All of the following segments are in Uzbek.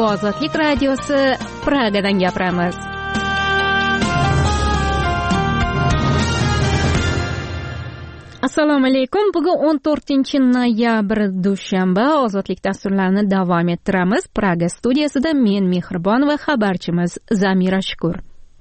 Ozodlik radiosi Pragadan gapiramiz. Assalomu alaykum. Bugun 14-noyabr dushanba. Ozodlik dasturlarini davom ettiramiz. Praga studiyasida men Mehribon va xabarchimiz Zamira Shukur.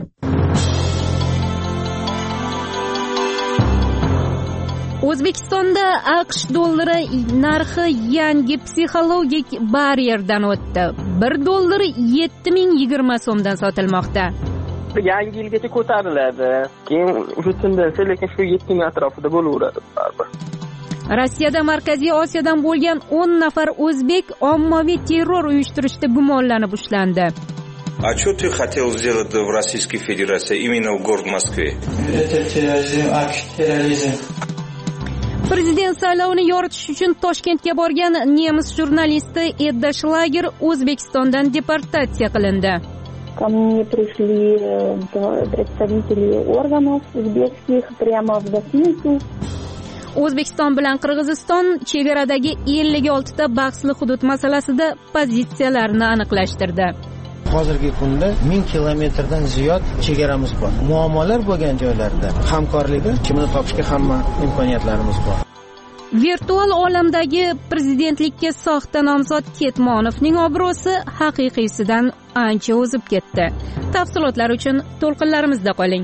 O'zbekistonda AQSh dollari narxi yangi psixologik barierdan o'tdi. 1 dollar 7020 so'mdan sotilmoqda. Yangi yilgacha ko'tariladi. Keyin o'shundan lekin shu 7000 atrofida bo'laveradi baribir. Rossiyada Markaziy Osiyodan bo'lgan 10 nafar o'zbek ommaviy terror uyushtirishda gumonlanib ushlandi. А что ты хотел сделать в Российской Федерации, именно в город Москве? Это терроризм, акт терроризм. Prezident saylovini yoritish uchun Toshkentga borgan nemis jurnalisti Edda Shlager O'zbekistondan deportatsiya qilindi. Ко мне пришли представители органов узбекских прямо в гостиницу. O'zbekiston bilan Qirg'iziston chegaradagi 56 ta bahsli hudud masalasida pozitsiyalarini aniqlashtirdi. Hozirgi kunda 1000 kilometrdan ziyod chegaramiz bor. Muammolar bo'lgan joylarda hamkorlikni kimni topishga hamma imkoniyatlarimiz bor. Virtual olamdagi prezidentlikka soxta nomzod Ketmonovning obro'si haqiqiysidan ancha o'zib ketdi. Tafsilotlar uchun to'lqinlarimizda qoling.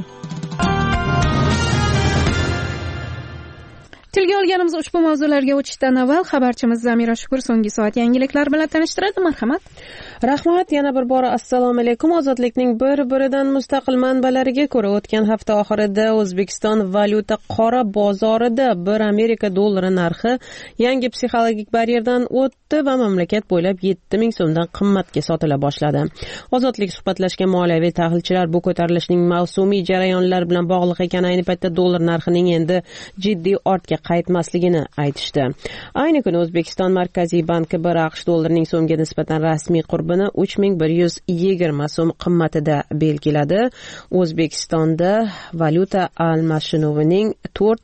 Tilga olganimiz ushbu mavzularga o'tishdan avval xabarchimiz Zamira Shukur so'nggi soat yangiliklar bilan tanishtiradi. Marhamat. Rahmat, yana bir bora assalomu alaykum. Ozodlikning bir-biridan mustaqil manbalariga ko'ra o'tgan hafta oxirida O'zbekiston valyuta qora bozorida 1 Amerika dollari narxi yangi psixologik barierdan o'tdi va mamlakat bo'ylab 7000 so'mdan qimmatga sotila boshladi. Ozodlik suhbatlashgan moliyaviy tahlilchilar bu ko'tarilishning mavsumiy jarayonlar bilan bog'liq ekani, ayni paytda dollar narxining endi jiddiy ortga qaytmasligini aytishdi. Ayni kuni O'zbekiston Markaziy banki 1 AQSh dollarining so'mga nisbatan rasmiy qurbini 3120 so'm qimmatida belgiladi. O'zbekistonda valyuta almashinuvining 4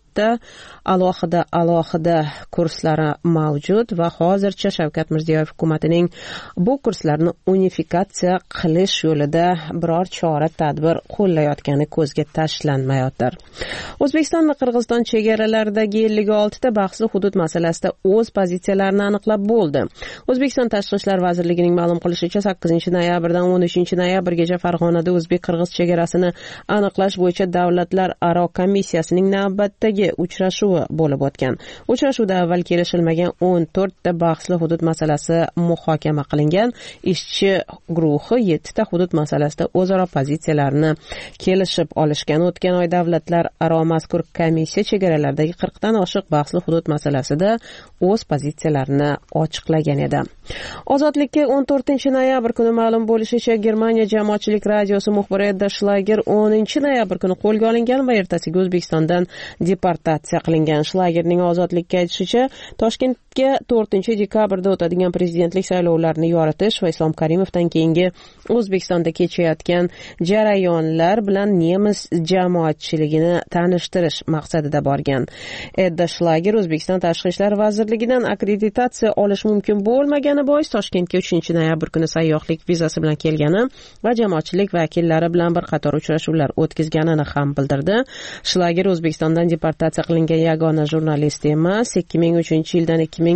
alohida kurslari mavjud va hozircha Shavkat Mirziyoyev hukumatining bu kurslarni unifikatsiya qilish yo'lida biror chora-tadbir qo'llayotgani ko'zga tashlanmayotir. O'zbekiston va Qirg'iziston chegaralaridagi 56 ta bahsli hudud masalasida o'z pozitsiyalarini aniqlab bo'ldi. O'zbekiston Tashqi ishlar vazirligining ma'lum qilishicha 8-noyabrdan 13-noyabrgacha Farg'onada o'zbek-qirg'iz chegarasini aniqlash bo'yicha davlatlararo komissiyasining navbatdagi uchrashuvi bo'lib o'tgan. Uchrashuvda avval kelishilmagan 14 ta bahsli hudud masalasi muhokama qilingan. Ishchi guruhi 7 ta hudud masalasida o'zaro pozitsiyalarini kelishib olishgan. O'tgan oy davlatlararo mazkur komissiya chegaralardagi 40 dan oshiq bahsli hudud masalasida o'z pozitsiyalarini ochiqlagan edi. Ozodlikka 14-noyabr kuni ma'lum bo'lishicha, Germaniya jamoatchilik radiosi muxbiri Edda Shlager 10-noyabr kuni qo'lga olingan va ertasiga O'zbekistondan deportatsiya qilingan. Shlagerning Ozodlikka aytishicha, Toshkentga 4-dekabrda o'tadigan prezidentlik saylovlarini yoritish va Islom Karimovdan keyingi O'zbekistonda kechayotgan jarayonlar bilan nemis jamoatchiligini tanishtirish maqsadida borgan. Edda Shlager O'zbekiston Tashqi ishlar vazirligidan akkreditatsiya olish mumkin bo'lmagani bois Toshkentga 3-noyabr kuni sayyohlik vizasi bilan kelgani va jamoatchilik vakillari bilan bir qator uchrashuvlar o'tkazganini ham bildirdi. Shlager O'zbekistondan deportatsiya qilingan yagona jurnalist emas. 2003-yildan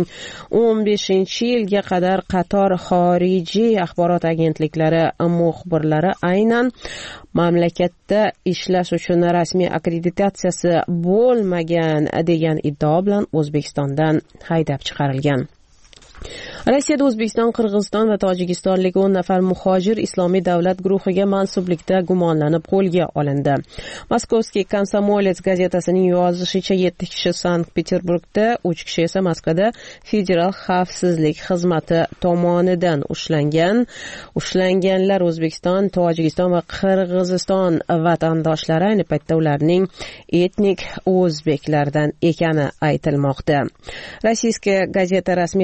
2015-yilga qadar qator xorijiy axborot agentliklari muxbirlari aynan mamlakatda ishlash uchun rasmiy akkreditatsiyasi bo'lmagan degan iddao bilan O'zbekistondan haydab chiqarilgan. Rossiyada O'zbekiston, Qirg'iziston va Tojikistonlik 10 nafar muhojir Islomiy davlat guruhiga mansublikda gumonlanib qo'lga olindi. Moskovskiy Komsomolets gazetasining yozishicha 7 kishi Sankt-Peterburgda, 3 kishi esa Moskvada Federal xavfsizlik xizmati tomonidan ushlangan. Ushlanganlar O'zbekiston, Tojikiston va Qirg'iziston vatandoshlari, ayni paytda ularning etnik o'zbeklardan ekani aytilmoqda. Rossiyskiy gazeta rasmiylariga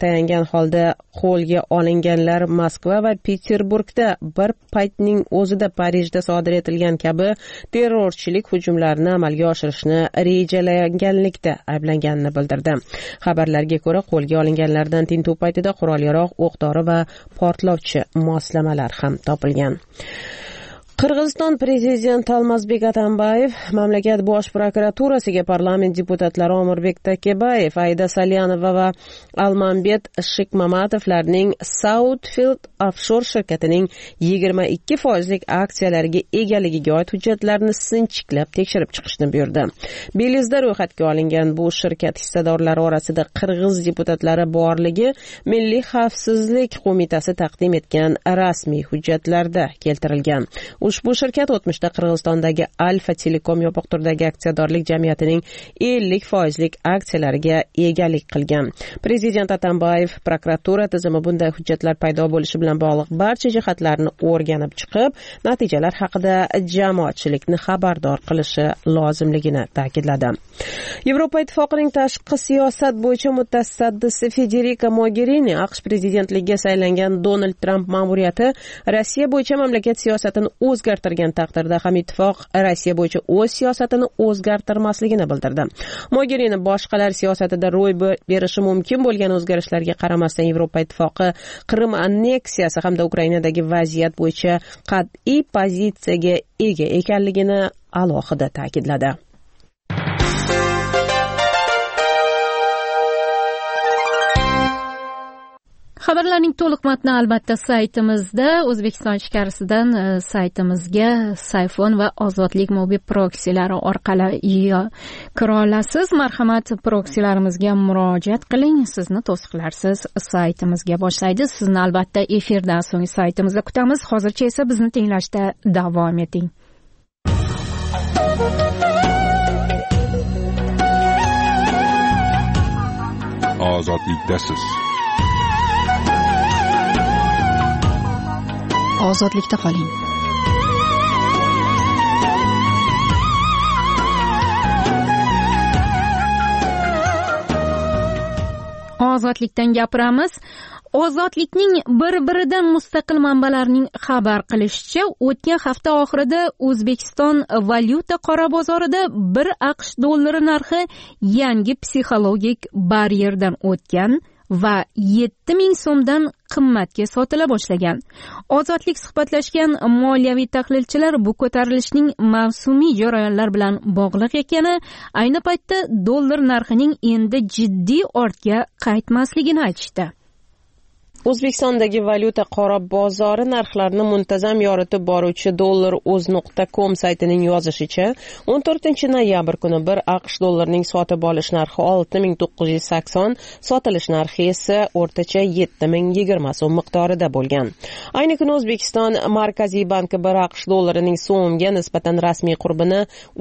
tayangan holda qo'lga olinganlar Moskva va Peterburgda bir paytning o'zida Parijda sodir etilgan kabi terrorchilik hujumlarini amalga oshirishni rejalaganlikda ayblanganini bildirdi. Xabarlarga ko'ra, qo'lga olinganlardan tintuv paytida qurol-yarog', o'q-dori va portlovchi moslamalar ham topilgan. Qirg'iziston prezidenti Almazbek Atambayev mamlakat bosh prokuraturasiga parlament deputatlari Omirbek Takebayev, Aida Salyanova va Almanbet Shikmamatovlarning Southfield Offshore shirkatining 22% aksiyalariga egaligiga oid hujjatlarni sinchiklab tekshirib chiqishni buyurdi. Belizda ro'yxatga olingan bu shirkat hissadorlari orasida qirg'iz deputatlari borligi Milliy xavfsizlik qo'mitasi taqdim etgan rasmiy hujjatlarda keltirilgan. Ushbu shirkat o'tmishda Qirg'izistondagi Alfa Telekom yopiq turdagi aksiyadorlik jamiyatining 50% aksiyalariga egalik qilgan. Prezident Atambayev prokuratura tizimi bunday hujjatlar paydo bo'lishi bilan bog'liq barcha jihatlarni o'rganib chiqib, natijalar haqida jamoatchilikni xabardor qilishi lozimligini ta'kidladi. Yevropa Ittifoqining tashqi siyosat bo'yicha mutasaddisi Federica Mogherini AQSh prezidentligiga saylangan Donald Trump ma'muriyati Rossiya bo'yicha mamlakat siyosatini o'zgartirgan taqdirda ham ittifoq Rossiya bo'yicha o'z siyosatini o'zgartirmasligini bildirdi. Mogherini boshqalar siyosatida ro'y berishi mumkin bo'lgan o'zgarishlarga qaramasdan Yevropa Ittifoqi Qrim anneksiyasi hamda Ukrainadagi vaziyat bo'yicha qat'iy pozitsiyaga ega ekanligini alohida ta'kidladi. Xabarlarning to'liq matni albatta saytimizda, O'zbekiston ichkarisidan saytimizga Sayfon va Ozodlik mobil proksilari orqali kira olasiz. Marhamat, proksilarimizga murojaat qiling. Sizni to'siqlarsiz saytimizga boshlaydi. Sizni albatta efirdan so'ng saytimizda kutamiz. Hozircha esa bizni tinglashda davom eting. Ozodlikdasiz. Ozodlikda qoling. Ozodlikdan gapiramiz. Ozodlikning bir-biridan mustaqil manbalarining xabar qilishicha, o'tgan hafta oxirida O'zbekiston valyuta qora bozorida 1 AQSh dollari narxi yangi psixologik baryerdan o'tgan va 7000 so'mdan qimmatga sotila boshlagan. Ozodlik suhbatlashgan moliyaviy tahlilchilar bu ko'tarilishning mavsumiy jarayonlar bilan bog'liq ekani, ayni paytda dollar narxining endi jiddiy ortga qaytmasligini aytishdi. O'zbekistondagi valyuta qora bozori narxlarini muntazam yoritib boruvchi dollar.uz.com saytining yozishicha, 14 noyabr kuni 1 AQSh dollarining sotib olish narxi 6980, sotilish narxi esa o'rtacha 7020 so'm miqdorida bo'lgan. Ayni kuni O'zbekiston Markaziy banki 1 AQSh dollarining so'mga nisbatan rasmiy qurbini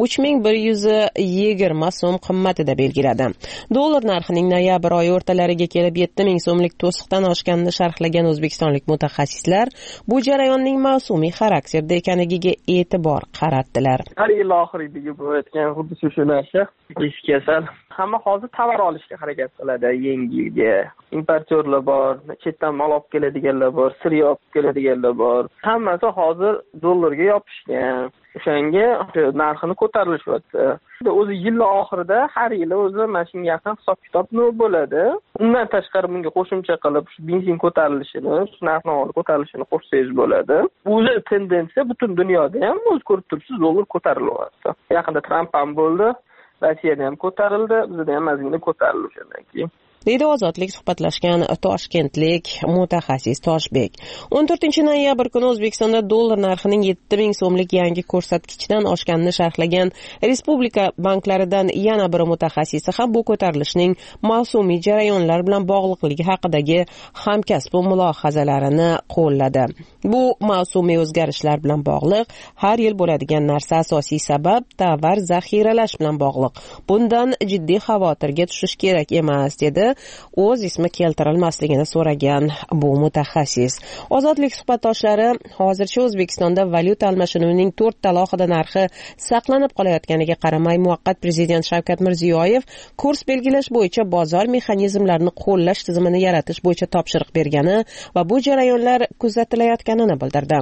3120 so'm qimmatida belgiladi. Dollar narxining noyabr oyi o'rtalariga kelib 7000 so'mlik to'siqdan oshganini sharhlagan o'zbekistonlik mutaxassislar bu jarayonning mavsumiy xarakterda ekaniga e'tibor qaratdilar. Har yil oxiriga bo'layotgan xuddi shu narsa ish kasal. Hamma hozir tovar olishga harakat qiladi, yengilga. Importyorlar bor, chetdan mal olib keladiganlar bor, sirya olib keladiganlar bor. Hammasi hozir dollarga yopishgan. O'shanga narxini ko'tarilishyapti. O'zi yil oxirida har yili o'zi mana shunga yaqin hisob-kitob bo'ladi. Undan tashqari bunga qo'shimcha qilib shu benzin ko'tarilishini, shu narx-navo ko'tarilishini qo'shsangiz bo'ladi. Bu tendensiya butun dunyoda ham o'z ko'rib turibsiz, dollar ko'tarilyapti. Yaqinda Tramp ham bo'ldi, Rossiyada ham ko'tarildi, bizda ham ozgina ko'tarildi o'shandan keyin. deydi Ozodlik suhbatlashgan toshkentlik mutaxassis Toshbek. 14 noyabr kuni O'zbekistonda dollar narxining 7000 so'mlik yangi ko'rsatkichdan oshganini sharhlagan Respublika banklaridan yana bir mutaxassisi ham bu ko'tarilishning mavsumiy jarayonlar bilan bog'liqligi haqidagi hamkasb mulohazalarini qo'lladi. Bu mavsumiy o'zgarishlar bilan bog'liq, har yil bo'ladigan narsa asosiy sabab tovar zaxiralash bilan bog'liq. Bundan jiddiy xavotirga tushish kerak emas, dedi o'z ismi keltirilmasligini so'ragan bu mutaxassis. Ozodlik suhbatdoshlari hozircha O'zbekistonda valyuta almashinuvining 4 ta alohida narxi saqlanib qolayotganiga qaramay, muvaqqat prezident Shavkat Mirziyoyev kurs belgilash bo'yicha bozor mexanizmlarini qo'llash tizimini yaratish bo'yicha topshiriq bergani va bu jarayonlar kuzatilayotganini bildirdi.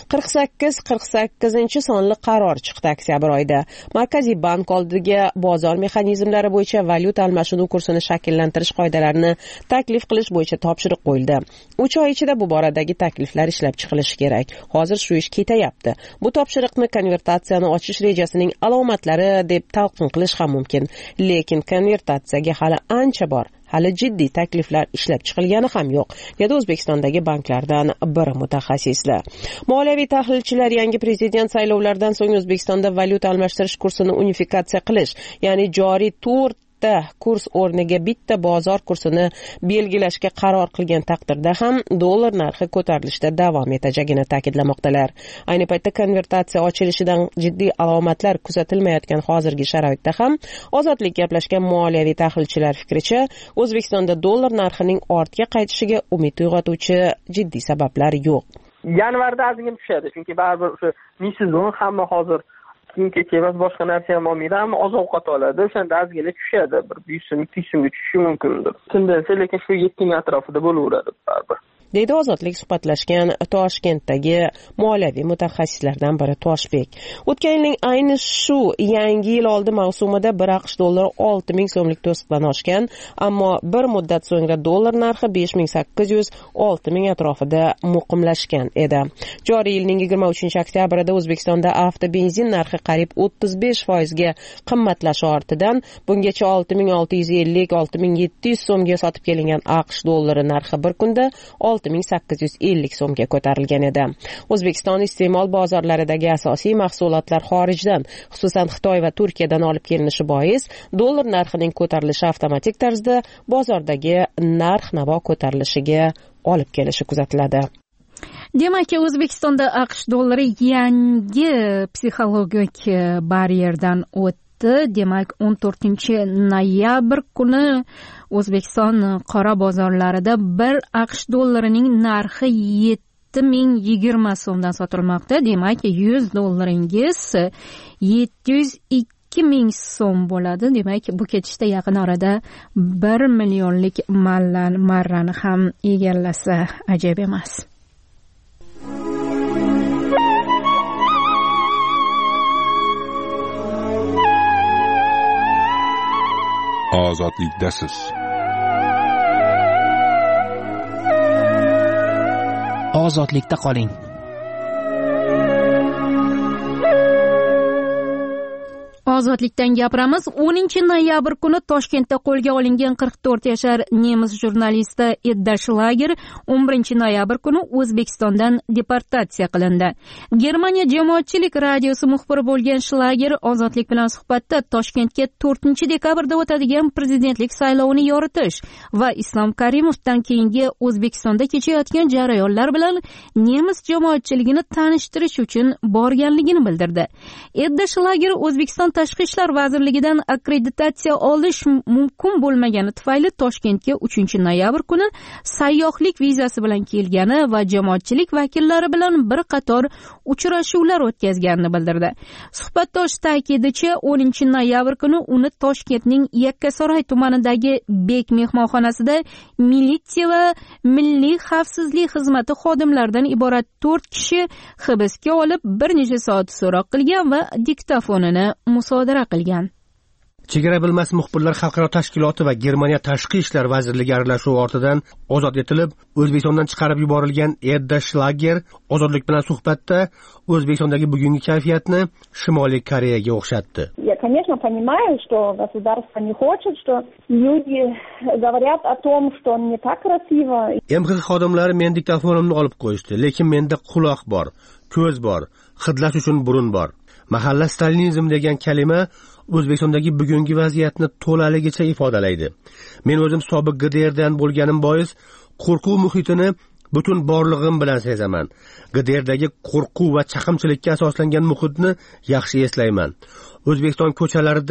48 sonli qaror chiqdi oktyabr oyida. Markaziy bank oldiga bozor mexanizmlari bo'yicha valyuta almashinuv kursini shakllantirish qoidalarini taklif qilish bo'yicha topshiriq qo'yildi. 3 oy ichida bu boradagi takliflar ishlab chiqilishi kerak. Hozir shu ish ketayapti. Bu topshiriqni konvertatsiyani ochish rejasining alomatlari deb talqin qilish ham mumkin, lekin konvertatsiyaga hali ancha bor. Hali jiddiy takliflar ishlab chiqilgani ham yo'q, dedi O'zbekistondagi banklardan biri mutaxassislar. Moliyaviy tahlilchilar yangi prezident saylovlaridan so'ng O'zbekistonda valyuta almashtirish kursini unifikatsiya qilish, ya'ni joriy kurs o'rniga bitta bozor kursini belgilashga qaror qilgan taqdirda ham dollar narxi ko'tarilishda davom etajagini ta'kidlamoqdalar. Ayni paytda konvertatsiya ochilishidan jiddiy alomatlar kuzatilmayotgan hozirgi sharoitda ham Ozodlik gaplashgan moliyaviy tahlilchilar fikricha, O'zbekistonda dollar narxining ortga qaytishiga umid uyg'otuvchi jiddiy sabablar yo'q. Yanvarda ozgina tushadi, chunki baribir o'sha sezon hamma hozir kiyim-kechak emas, boshqa narsa ham olmaydi, ammo oziq-ovqat oladi. O'shanda ozgina tushadi, bir 100 so'm, 200 so'mga tushishi mumkindir. Tendensiya lekin shu 7 ming atrofida bo'laveradi baribir. deydi Ozodlik suhbatlashgan Toshkentdagi moliyaviy mutaxassislardan biri Toshbek. O'tgan yilning ayni shu yangi yil oldi mavsumida bir AQSh dollari 6000 so'mlik to'siqdan oshgan, ammo bir muddat so'ngra dollar narxi 5800-6000 atrofida muqimlashgan edi. Joriy yilning 23-oktyabrida O'zbekistonda avtobenzin narxi qariyb 35% ga qimmatlashi ortidan bungacha 6650-6700 so'mga sotib kelingan AQSh dollari narxi bir kunda 6850 so'mga ko'tarilgan edi. O'zbekiston iste'mol bozorlaridagi asosiy mahsulotlar xorijdan, xususan Xitoy va Turkiyadan olib kelinishi bois, dollar narxining ko'tarilishi avtomatik tarzda bozordagi narx-navo ko'tarilishiga olib kelishi kuzatiladi. Demak, O'zbekistonda AQSh dollari yangi psixologik baryerdan o'tdi. Demak, 14-noyabr kuni O'zbekiston qora bozorlarida bir AQSh dollarining narxi 7020 so'mdan sotilmoqda. Demak, 100 dollaringiz 702 so'm bo'ladi. Demak, bu ketishda yaqin orada 1 millionlik marrani ham egallasa ajab emas. Ozodlikdasiz. Ozodlikda qoling. Ozodlikdan gapiramiz. 10-noyabr kuni Toshkentda qo'lga olingan 44 yashar nemis jurnalisti Edda Schlager 11-noyabr kuni O'zbekistondan deportatsiya qilindi. Germaniya jamoatchilik radiosi muxbiri bo'lgan Schlager Ozodlik bilan suhbatda Toshkentga 4-dekabrda o'tadigan prezidentlik saylovini yoritish va Islom Karimovdan keyingi O'zbekistonda kechayotgan jarayonlar bilan nemis jamoatchiligini tanishtirish uchun borganligini bildirdi. Edda Schlager O'zbekiston Tashqi ishlar vazirligidan akkreditatsiya olish mumkin bo'lmagani tufayli Toshkentga 3-noyabr kuni sayyohlik vizasi bilan kelgani va jamoatchilik vakillari bilan bir qator uchrashuvlar o'tkazganini bildirdi. Suhbatdosh ta'kidicha 10-noyabr kuni uni Toshkentning Yakkasaroy tumanidagi Bek mehmonxonasida militsiya va milliy xavfsizlik xizmati xodimlaridan iborat 4 kishi hibsga olib bir necha soat so'roq qilgan va diktofonini musodara qilgan. Chegara bilmas muxbirlar xalqaro tashkiloti va Germaniya tashqi ishlar vazirligi aralashuvi ortidan ozod etilib, O'zbekistondan chiqarib yuborilgan Edda Schlager Ozodlik bilan suhbatda O'zbekistondagi bugungi kayfiyatni Shimoliy Koreyaga o'xshatdi. Я, конечно, понимаю, что государство не хочет, что люди говорят о том, что не так красиво. MXX xodimlari men diktofonimni olib qo'yishdi, lekin menda quloq bor, ko'z bor, hidlash uchun burun bor. Mahalla stalinizm degan kalima O'zbekistondagi bugungi vaziyatni to'laligicha ifodalaydi. Men o'zim sobiq GDRdan bo'lganim bois qo'rquv muhitini butun borlig'im bilan sezaman. GDRdagi qo'rquv va chaqimchilikka asoslangan muhitni yaxshi eslayman. O'zbekiston ko'chalarida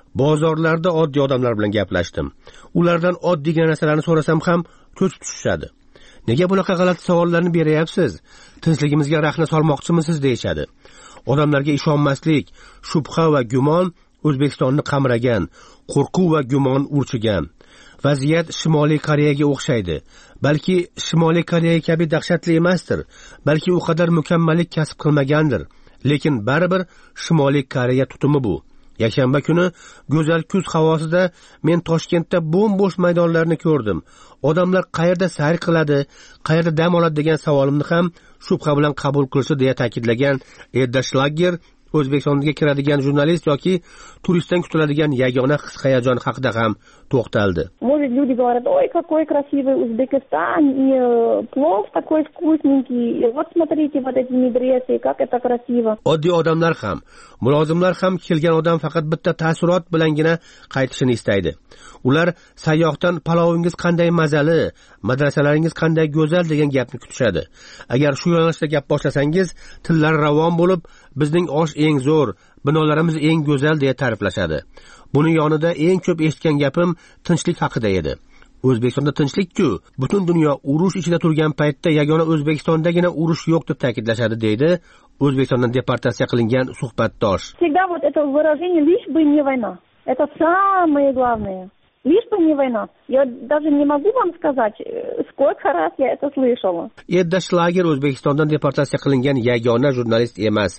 Bozorlarda oddiy odamlar bilan gaplashdim. Ulardan oddiy narsalarni so'rasam ham ko'z tutishadi. Nega bunaqa g'alati savollarni beryapsiz? Tinchligimizga rahna solmoqchimisiz deyshadi. Odamlarga ishonmaslik, shubha va gumon O'zbekistonni qamragan, qo'rquv va gumon urchigan. Vaziyat Shimoliy Koreyaga o'xshaydi. Balki Shimoliy Koreya kabi dahshatli emasdir, balki u qadar mukammallik kasb qilmagandir. Lekin baribir Shimoliy Koreya tutumi bu. Yakshanba kuni go'zal kuz havosida men Toshkentda bo'm-bo'sh maydonlarni ko'rdim. Odamlar qayerda sayr qiladi, qayerda dam oladi degan savolimni ham shubha bilan qabul qilishdi deya ta'kidlagan Edda Shlager O'zbekistonga kiradigan jurnalist yoki turistdan kutiladigan yagona his-hayajon haqida ham to'xtaldi. Может, люди говорят: "Ой, какой красивый Узбекистан, и плов такой вкусненький, и вот смотрите, вот эти медресы, как это красиvo." Oddiy odamlar ham, mulozimlar ham kelgan odam faqat bitta taassurot bilangina qaytishini istaydi. Ular sayyohdan palovingiz qanday mazali, madrasalaringiz qanday go'zal degan gapni kutishadi. Agar shu yo'nalishda gap boshlasangiz, tillar ravon bo'lib, bizning osh eng zo'r, binolarimiz eng go'zal deya ta'riflashadi. Buni yonida eng ko'p eshitgan gapim tinchlik haqida edi. O'zbekistonda tinchlik-ku, butun dunyo urush ichida turgan paytda yagona O'zbekistondagina urush yo'q deb ta'kidlashadi deydi O'zbekistondan deportatsiya qilingan suhbatdosh. Всегда вот это выражение "лишь бы не война". Это самое главное. Лишь бы не война. Я даже не могу вам сказать, сколько раз я это слышала. Edda Shlager O'zbekistondan deportatsiya qilingan yagona jurnalist emas.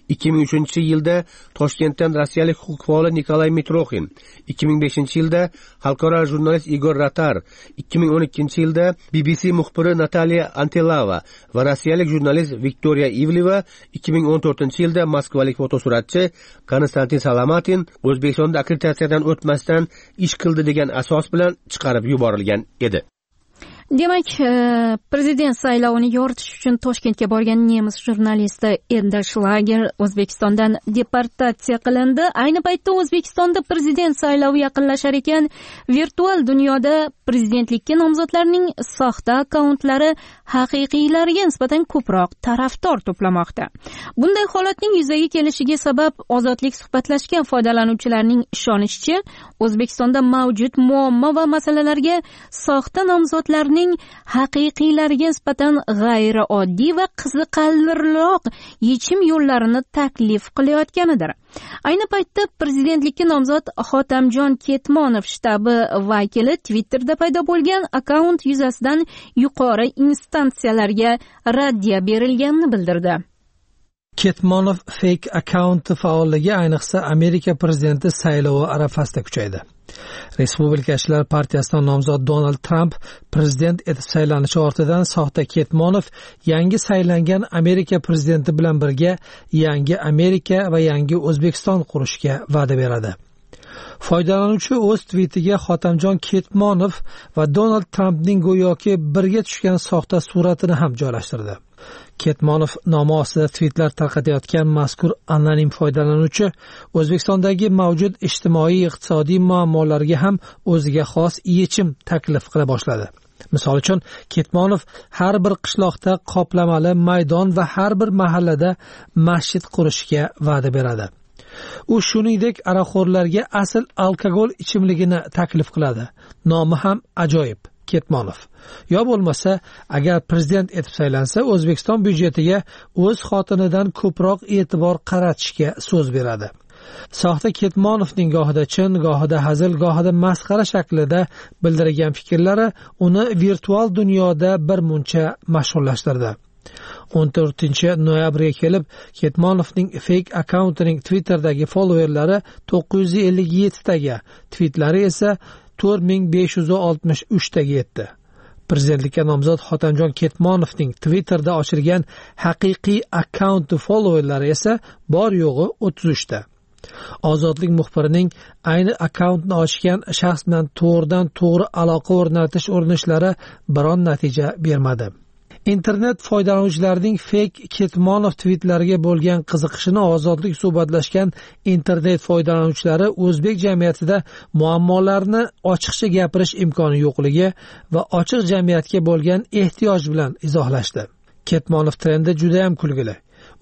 2003-yilda Toshkentdan rossiyalik huquqbon Nikolay Mitroxin, 2005-yilda xalqaro jurnalist Igor Ratar, 2012-yilda BBC muxbiri Nataliya Antelava va rossiyalik jurnalist Viktoriya Ivleva, 2014-yilda moskvalik fotosuratchi Konstantin Salamatin O'zbekistonda akkreditatsiyadan o'tmasdan ish qildi degan asos bilan chiqarib yuborilgan edi. Demak, prezident saylovini yoritish uchun Toshkentga borgan nemis jurnalisti Edda Shlager O'zbekistondan deportatsiya qilindi. Ayni paytda O'zbekistonda prezident saylovi yaqinlashar ekan, virtual dunyoda prezidentlikka nomzodlarning soxta akkauntlari haqiqiylariga nisbatan ko'proq tarafdor to'plamoqda. Bunday holatning yuzaga kelishiga sabab ozodlik suhbatlashgan foydalanuvchilarning ishonishicha, O'zbekistonda mavjud muammo va masalalarga soxta nomzodlarning haqiqiylariga nisbatan g'ayrioddiy va qiziqarliroq yechim yo'llarini taklif qilayotganidir. Ayni paytda prezidentlikka nomzod Xotamjon Ketmonov shtabi vakili Twitterda paydo bo'lgan akkaunt yuzasidan yuqori instansiyalarga raddiya berilganini bildirdi. Ketmonov fake akkaunti faolligi ayniqsa Amerika prezidenti saylovi arafasida kuchaydi. Respublikachilar partiyasidan nomzod Donald Trump prezident etib saylanishi ortidan soxta Ketmonov yangi saylangan Amerika prezidenti bilan birga yangi Amerika va yangi O'zbekiston qurishga va'da beradi. Foydalanuvchi o'z tweetiga Xotamjon Ketmonov va Donald Trumpning go'yoki birga tushgan soxta suratini ham joylashtirdi. Ketmonov nomi ostida tweetlar tarqatayotgan mazkur anonim foydalanuvchi O'zbekistondagi mavjud ijtimoiy-iqtisodiy muammolarga ham o'ziga xos yechim taklif qila boshladi. Misol uchun, Ketmonov har bir qishloqda qoplamali maydon va har bir mahallada masjid qurishga va'da beradi. U shuningdek aroqxo'rlarga asl alkogol ichimligini taklif qiladi. Nomi ham ajoyib. Ketmonov. Yo bo'lmasa, agar prezident etib saylansa, O'zbekiston byudjetiga o'z xotinidan ko'proq e'tibor qaratishga so'z beradi. Soxta Ketmonovning gohida chin, gohida hazil, gohida masxara shaklida bildirgan fikrlari uni virtual dunyoda bir muncha mashhurlashtirdi. 14-noyabrga kelib Ketmonovning fake akkauntining Twitter'dagi followerlari 957 taga, tweetlari esa 4563 taga yetdi. Prezidentlikka nomzod Xotamjon Ketmonovning Twitter'da ochilgan haqiqiy akkaunti followerlari esa bor yo'g'i 33 ta. Ozodlik muxbirining ayni akkauntni ochgan shaxs bilan to'g'ridan to'g'ri aloqa o'rnatish urinishlari biron natija bermadi. Internet foydalanuvchilarining fake Ketmonov tweetlariga bo'lgan qiziqishini ozodlik suhbatlashgan internet foydalanuvchilari o'zbek jamiyatida muammolarni ochiqcha gapirish imkoni yo'qligi va ochiq jamiyatga bo'lgan ehtiyoj bilan izohlashdi. Ketmonov trendi juda ham kulgili.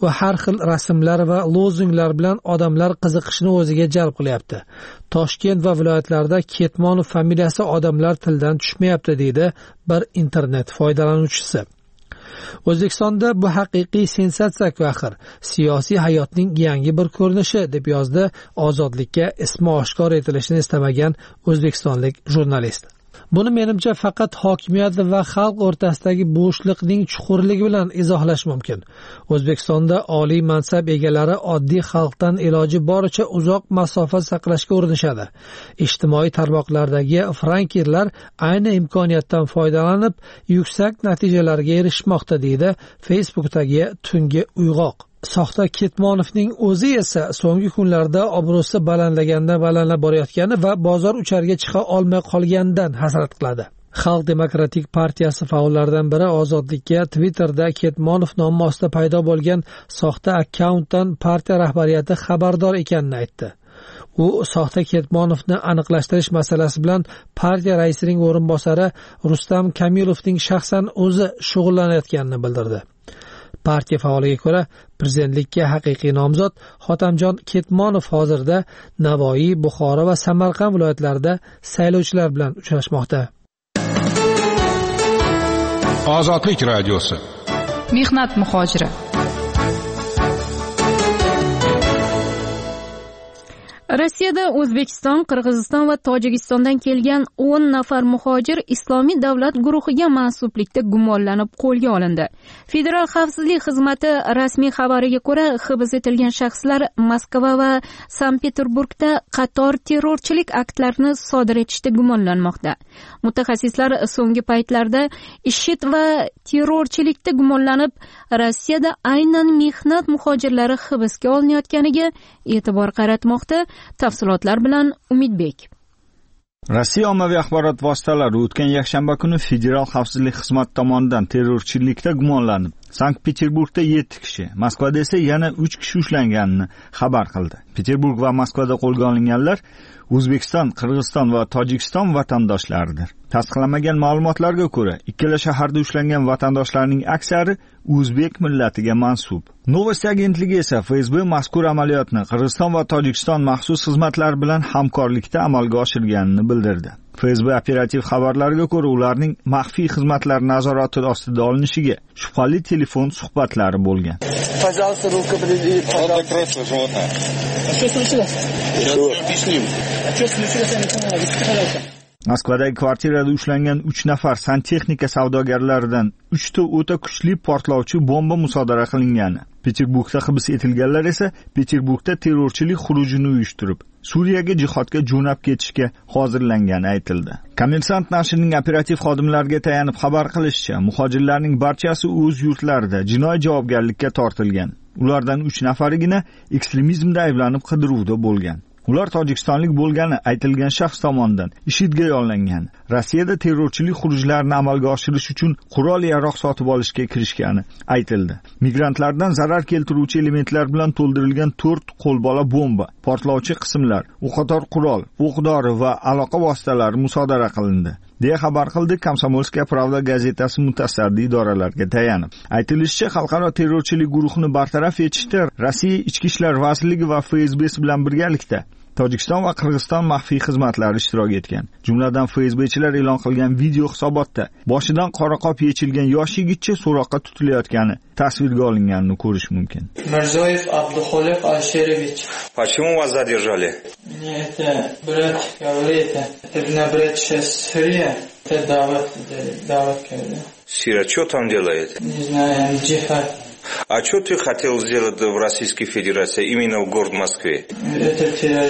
va har xil rasmlar va lozunglar bilan odamlar qiziqishini o'ziga jalb qilyapti. Toshkent va viloyatlarda Ketmonov familiyasi odamlar tildan tushmayapti, deydi bir internet foydalanuvchisi. O'zbekistonda bu haqiqiy sensatsiya axir, siyosiy hayotning yangi bir ko'rinishi, deb yozdi ozodlikka ismi oshkor etilishini istamagan o'zbekistonlik jurnalist. Buni menimcha faqat hokimiyat va xalq o'rtasidagi bo'shliqning chuqurligi bilan izohlash mumkin. O'zbekistonda oliy mansab egalari oddiy xalqdan iloji boricha uzoq masofa saqlashga urinishadi. Ijtimoiy tarmoqlardagi frankirlar ayni imkoniyatdan foydalanib yuksak natijalarga erishmoqda, deydi Facebook'dagi tungi uyg'oq. Soxta Ketmonovning o'zi esa so'nggi kunlarda obro'si balandlab borayotgani va bozor ucharga chiqa olmay qolganidan hasrat qiladi. Xalq demokratik partiyasi faollaridan biri ozodlikka Twitterda Ketmonov nomi ostida paydo bo'lgan soxta akkauntdan partiya rahbariyati xabardor ekanini aytdi. U soxta Ketmonovni aniqlashtirish masalasi bilan partiya raisining o'rinbosari Rustam Kamilovning shaxsan o'zi shug'ullanayotganini bildirdi. Partiya faoliga ko'ra, prezidentlikka haqiqiy nomzod Hotamjon Ketmonov hozirda Navoiy, Buxoro va Samarqand viloyatlarida saylovchilar bilan uchrashmoqda. Ozodlik radiosi. Mehnat muhojiri. Rossiyada O'zbekiston, Qirg'iziston va Tojikistondan kelgan 10 nafar muhojir Islomiy davlat guruhiga mansublikda gumonlanib qo'lga olindi. Federal xavfsizlik xizmati rasmiy xabariga ko'ra, hibs etilgan shaxslar Moskva va Sankt-Peterburgda qator terrorchilik aktlarini sodir etishda gumonlanmoqda. Mutaxassislar so'nggi paytlarda IShID va terrorchilikda gumonlanib, Rossiyada aynan mehnat muhojirlari hibsga olinayotganiga e'tibor qaratmoqda. Tafsilotlar bilan Umidbek. Rossiya ommaviy axborot vositalari o'tgan yakshanba kuni Federal xavfsizlik xizmati tomonidan terrorchilikda gumonlanib, Sankt-Peterburgda 7 kishi, Moskvada esa yana 3 kishi ushlanganini xabar qildi. Peterburg va Moskvada qo'lga olinganlar O'zbekiston, Qirg'iziston va Tojikiston vatandoshlaridir. Tasdiqlanmagan ma'lumotlarga ko'ra, ikkala shaharda ushlangan vatandoshlarning aksari o'zbek millatiga mansub. Novosti agentligi esa FSB mazkur amaliyotni Qirg'iziston va Tojikiston maxsus xizmatlari bilan hamkorlikda amalga oshirganini bildirdi. FSB operativ xabarlariga ko'ra, ularning maxfiy xizmatlar nazorati ostida olinishiga shubhali telefon suhbatlari bo'lgan. Пожалуйста, руку приведи. Закройся, животное. А что случилось? Сейчас объясним. А что случилось, я не понял. Объясните, пожалуйста. Moskvadagi kvartirada ushlangan 3 nafar santexnika savdogarlaridan 3 ta o'ta kuchli portlovchi bomba musodara qilingani. Peterburgda hibs etilganlar esa Peterburgda terrorchilik xurujini uyushtirib, Suriyaga jihodga jo'nab ketishga hozirlangani aytildi. Kommersant nashrining operativ xodimlariga tayanib xabar qilishicha, muhojirlarning barchasi o'z yurtlarida jinoiy javobgarlikka tortilgan. Ulardan 3 nafarigina ekstremizmda ayblanib qidiruvda bo'lgan. Ular tojikistonlik bo'lgani aytilgan shaxs tomonidan IShIDga yollangan. Rossiyada terrorchilik xurujlarini amalga oshirish uchun qurol-yarog' sotib olishga kirishgani aytildi. Migrantlardan zarar keltiruvchi elementlar bilan to'ldirilgan 4 qo'lbola bomba, portlovchi qismlar, o'qotar qurol, o'q-dori va aloqa vositalari musodara qilindi, deya xabar qildi Komsomolskaya Pravda gazetasi mutasaddi idoralarga tayanib. Aytilishicha, xalqaro terrorchilik guruhini bartaraf etishda Rossiya Ichki ishlar vazirligi va FSB bilan birgalikda Tojikiston va Qirg'iziston maxfiy xizmatlari ishtirok etgan. Jumladan FSBchilar e'lon qilgan video hisobotda boshidan qora qop yechilgan yosh yigitcha so'roqqa tutilayotgani tasvirga olinganini ko'rish mumkin. Mirzoyev Abduxoliq Alsherovich. Почему вас задержали? Это брат говорит, это брат сейчас Сирия, это дават говорит. Сирия что там делает? Не знаю, джихад. А что ты хотел сделать в Российской Федерации, именно в городе Москве? Это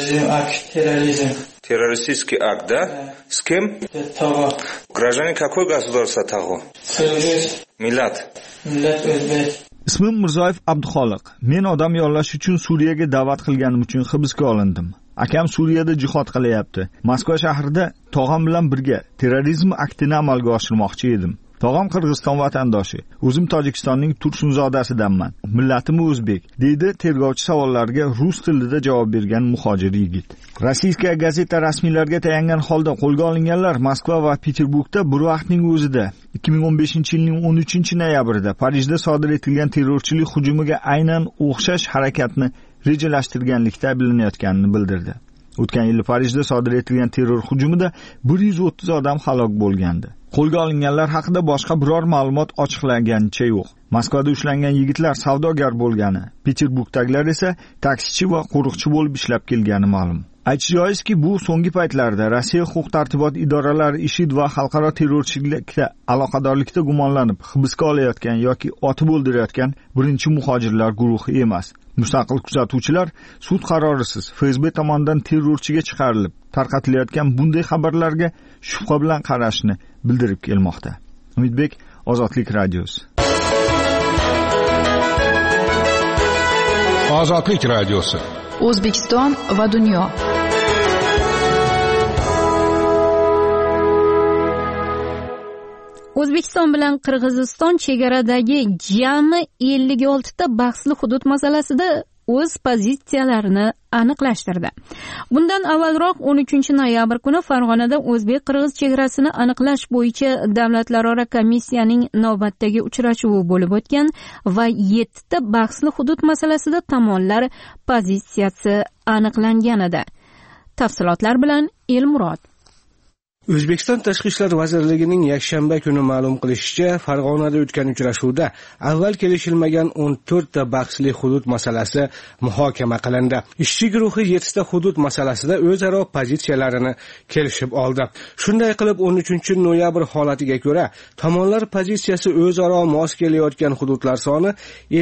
терроризм. Террористический акт, да? С кем? Того. Гражданин какой государства того? Кыргыз. Millat. Millat o'zbek. Ismim Mirzoyev Abduxoliq. Men odam yollash uchun Suriyaga da'vat qilganim uchun hibsga olindim. Akam Suriyada jihod qilyapti. Moskva shahrida tog'am bilan birga terrorizm aktini amalga oshirmoqchi edim. Tog'am Qirg'iziston vatandoshi, o'zim Tojikistonning Tursunzodasidanman. Millatim o'zbek, deydi tergovchi savollariga rus tilida javob bergan muhojir yigit. Rossiya gazeta rasmiylarga tayangan holda qo'lga olinganlar Moskva va Peterburgda bir vaqtning o'zida 2015-yilning 13-noyabrida Parijda sodir etilgan terrorchilik hujumiga aynan o'xshash harakatni rejalashtirganlikda bilinayotganini bildirdi. O'tgan yil Parijda sodir etilgan terror hujumida 130 odam halok bo'lgandi. Qo'lga olinganlar haqida boshqa biror ma'lumot ochiqlanganicha yo'q. Moskvada ushlangan yigitlar savdogar bo'lgani, Peterburgdagilar esa taksichi va qo'riqchi bo'lib ishlab kelgani ma'lum. Aytish joizki, bu so'nggi paytlarda Rossiya huquq-tartibot idoralari IShID va xalqaro terrorchilikka aloqadorlikda gumonlanib hibsga olayotgan yoki otib o'ldirayotgan birinchi muhojirlar guruhi emas. Mustaqil kuzatuvchilar sud qarorisiz FSB tomonidan terrorchiga chiqarilib tarqatilayotgan bunday xabarlarga shubha bilan qarashni bildirib kelmoqda. Umidbek, Ozodlik radiosi. Ozodlik radiosi. O'zbekiston va dunyo. O'zbekiston bilan Qirg'iziston chegaradagi jami 56 ta bahsli hudud masalasida o'z pozitsiyalarini aniqlashtirdi. Bundan avvalroq 13-noyabr kuni Farg'onada o'zbek-qirg'iz chegarasini aniqlash bo'yicha davlatlararo komissiyaning navbatdagi uchrashuvi bo'lib o'tgan va 7 ta bahsli hudud masalasida tomonlar pozitsiyasi aniqlangan edi. Tafsilotlar bilan Elmurod. O'zbekiston Tashqi ishlar vazirligining yakshanba kuni ma'lum qilishicha, Farg'onada o'tgan uchrashuvda avval kelishilmagan 14 ta bahsli hudud masalasi muhokama qilindi. Ishchi guruhi 7 ta hudud masalasida o'zaro pozitsiyalarini kelishib oldi. Shunday qilib 13-noyabr holatiga ko'ra, tomonlar pozitsiyasi o'zaro mos kelayotgan hududlar soni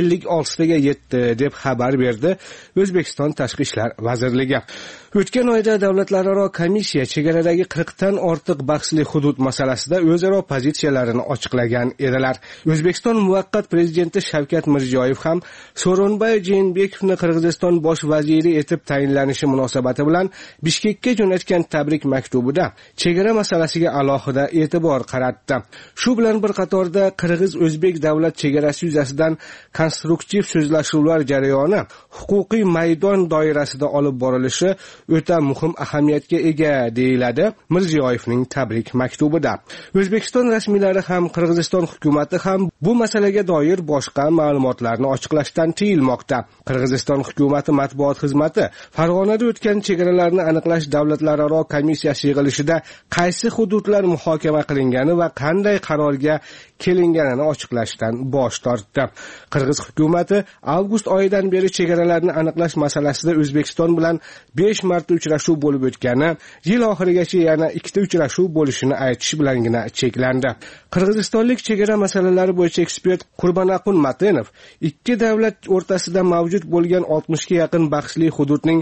56 taga yetdi deb xabar berdi O'zbekiston Tashqi ishlar vazirligi. O'tgan oyda davlatlararo komissiya chegaradagi 40 dan ortiq bahsli hudud masalasida o'zaro pozitsiyalarini ochiqlagan edilar. O'zbekiston muvaqqat prezidenti Shavkat Mirziyoyev ham So'ronbay Jeenbekovni Qirg'iziston bosh vaziri etib tayinlanishi munosabati bilan Bishkekka jo'natgan tabrik maktubida chegara masalasiga alohida e'tibor qaratdi. Shu bilan bir qatorda Qirg'iz-O'zbek davlat chegarasi yuzasidan konstruktiv so'zlashuvlar jarayoni huquqiy maydon doirasida olib borilishi o'ta muhim ahamiyatga ega deyiladi Mirziyoyevning tabrik maktubida. O'zbekiston rasmiylari ham Qirg'iziston hukumati ham bu masalaga doir boshqa ma'lumotlarni ochiqlashdan tiyilmoqda. Qirg'iziston hukumati matbuot xizmati Farg'onada o'tgan chegaralarni aniqlash davlatlararo komissiyasi yig'ilishida qaysi hududlar muhokama qilingani va qanday qarorga kelinganini ochiqlashdan bosh tortdi. Qirg'iz hukumati avgust oyidan beri chegaralarni aniqlash masalasida O'zbekiston bilan 5 marta uchrashuv bo'lib o'tgani, yil oxirigacha yana 2 ta uchrashuv bo'lishini aytish bilangina cheklandi. Qirg'izistonlik chegara masalalari bo'yicha ekspert Qurbonaqul Matenov ikki davlat o'rtasida mavjud bo'lgan 60 ga yaqin bahsli hududning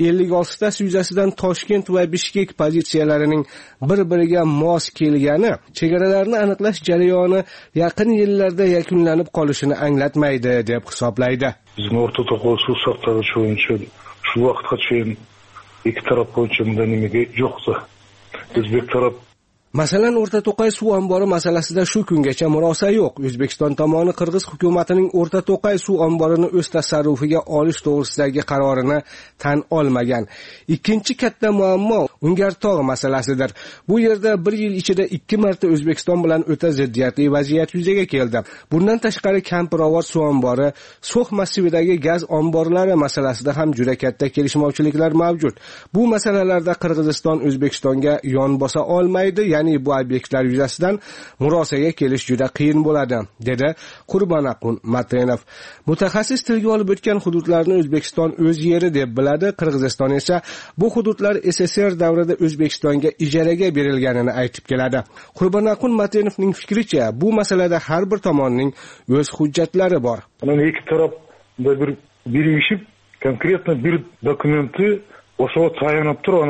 56 tasi yuzasidan Toshkent va Bishkek pozitsiyalarining bir-biriga mos kelgani chegaralarni aniqlash jarayoni yaqin yillarda yakunlanib qolishini anglatmaydi deb hisoblaydi. Bizning o'rtada qo'shib saqlash bo'yicha shu vaqtga chayin ikki taraf bo'yicha nimaga yo'qdi. O'zbek taraf Masalan, O'rta To'qay suv ombori masalasida shu kungacha murosa yo'q. O'zbekiston tomoni Qirg'iz hukumatining O'rta To'qay suv omborini o'z tasarrufiga olish to'g'risidagi qarorini tan olmagan. Ikkinchi katta muammo Ungartog' masalasidir. Bu yerda bir yil ichida 2 marta O'zbekiston bilan o'ta ziddiyatli vaziyat yuzaga keldi. Bundan tashqari Kampirovor suv ombori, So'x massividagi gaz omborlari masalasida ham juda katta kelishmovchiliklar mavjud. Bu masalalarda Qirg'iziston O'zbekistonga yon bosa olmaydi, ya'ni bu obyektlar yuzasidan murosaga kelish juda qiyin bo'ladi, dedi Qurbonaqul Matenov. Mutaxassis tilga olib o'tgan hududlarni O'zbekiston o'z yeri deb biladi, Qirg'iziston esa bu hududlar SSR davrida O'zbekistonga ijaraga berilganini aytib keladi. Qurbonaqul Matenovning fikricha, bu masalada har bir tomonning o'z hujjatlari bor. Ana ikki tarafda bir birlashib, konkretno bir dokumenti o'sha tayanib turib,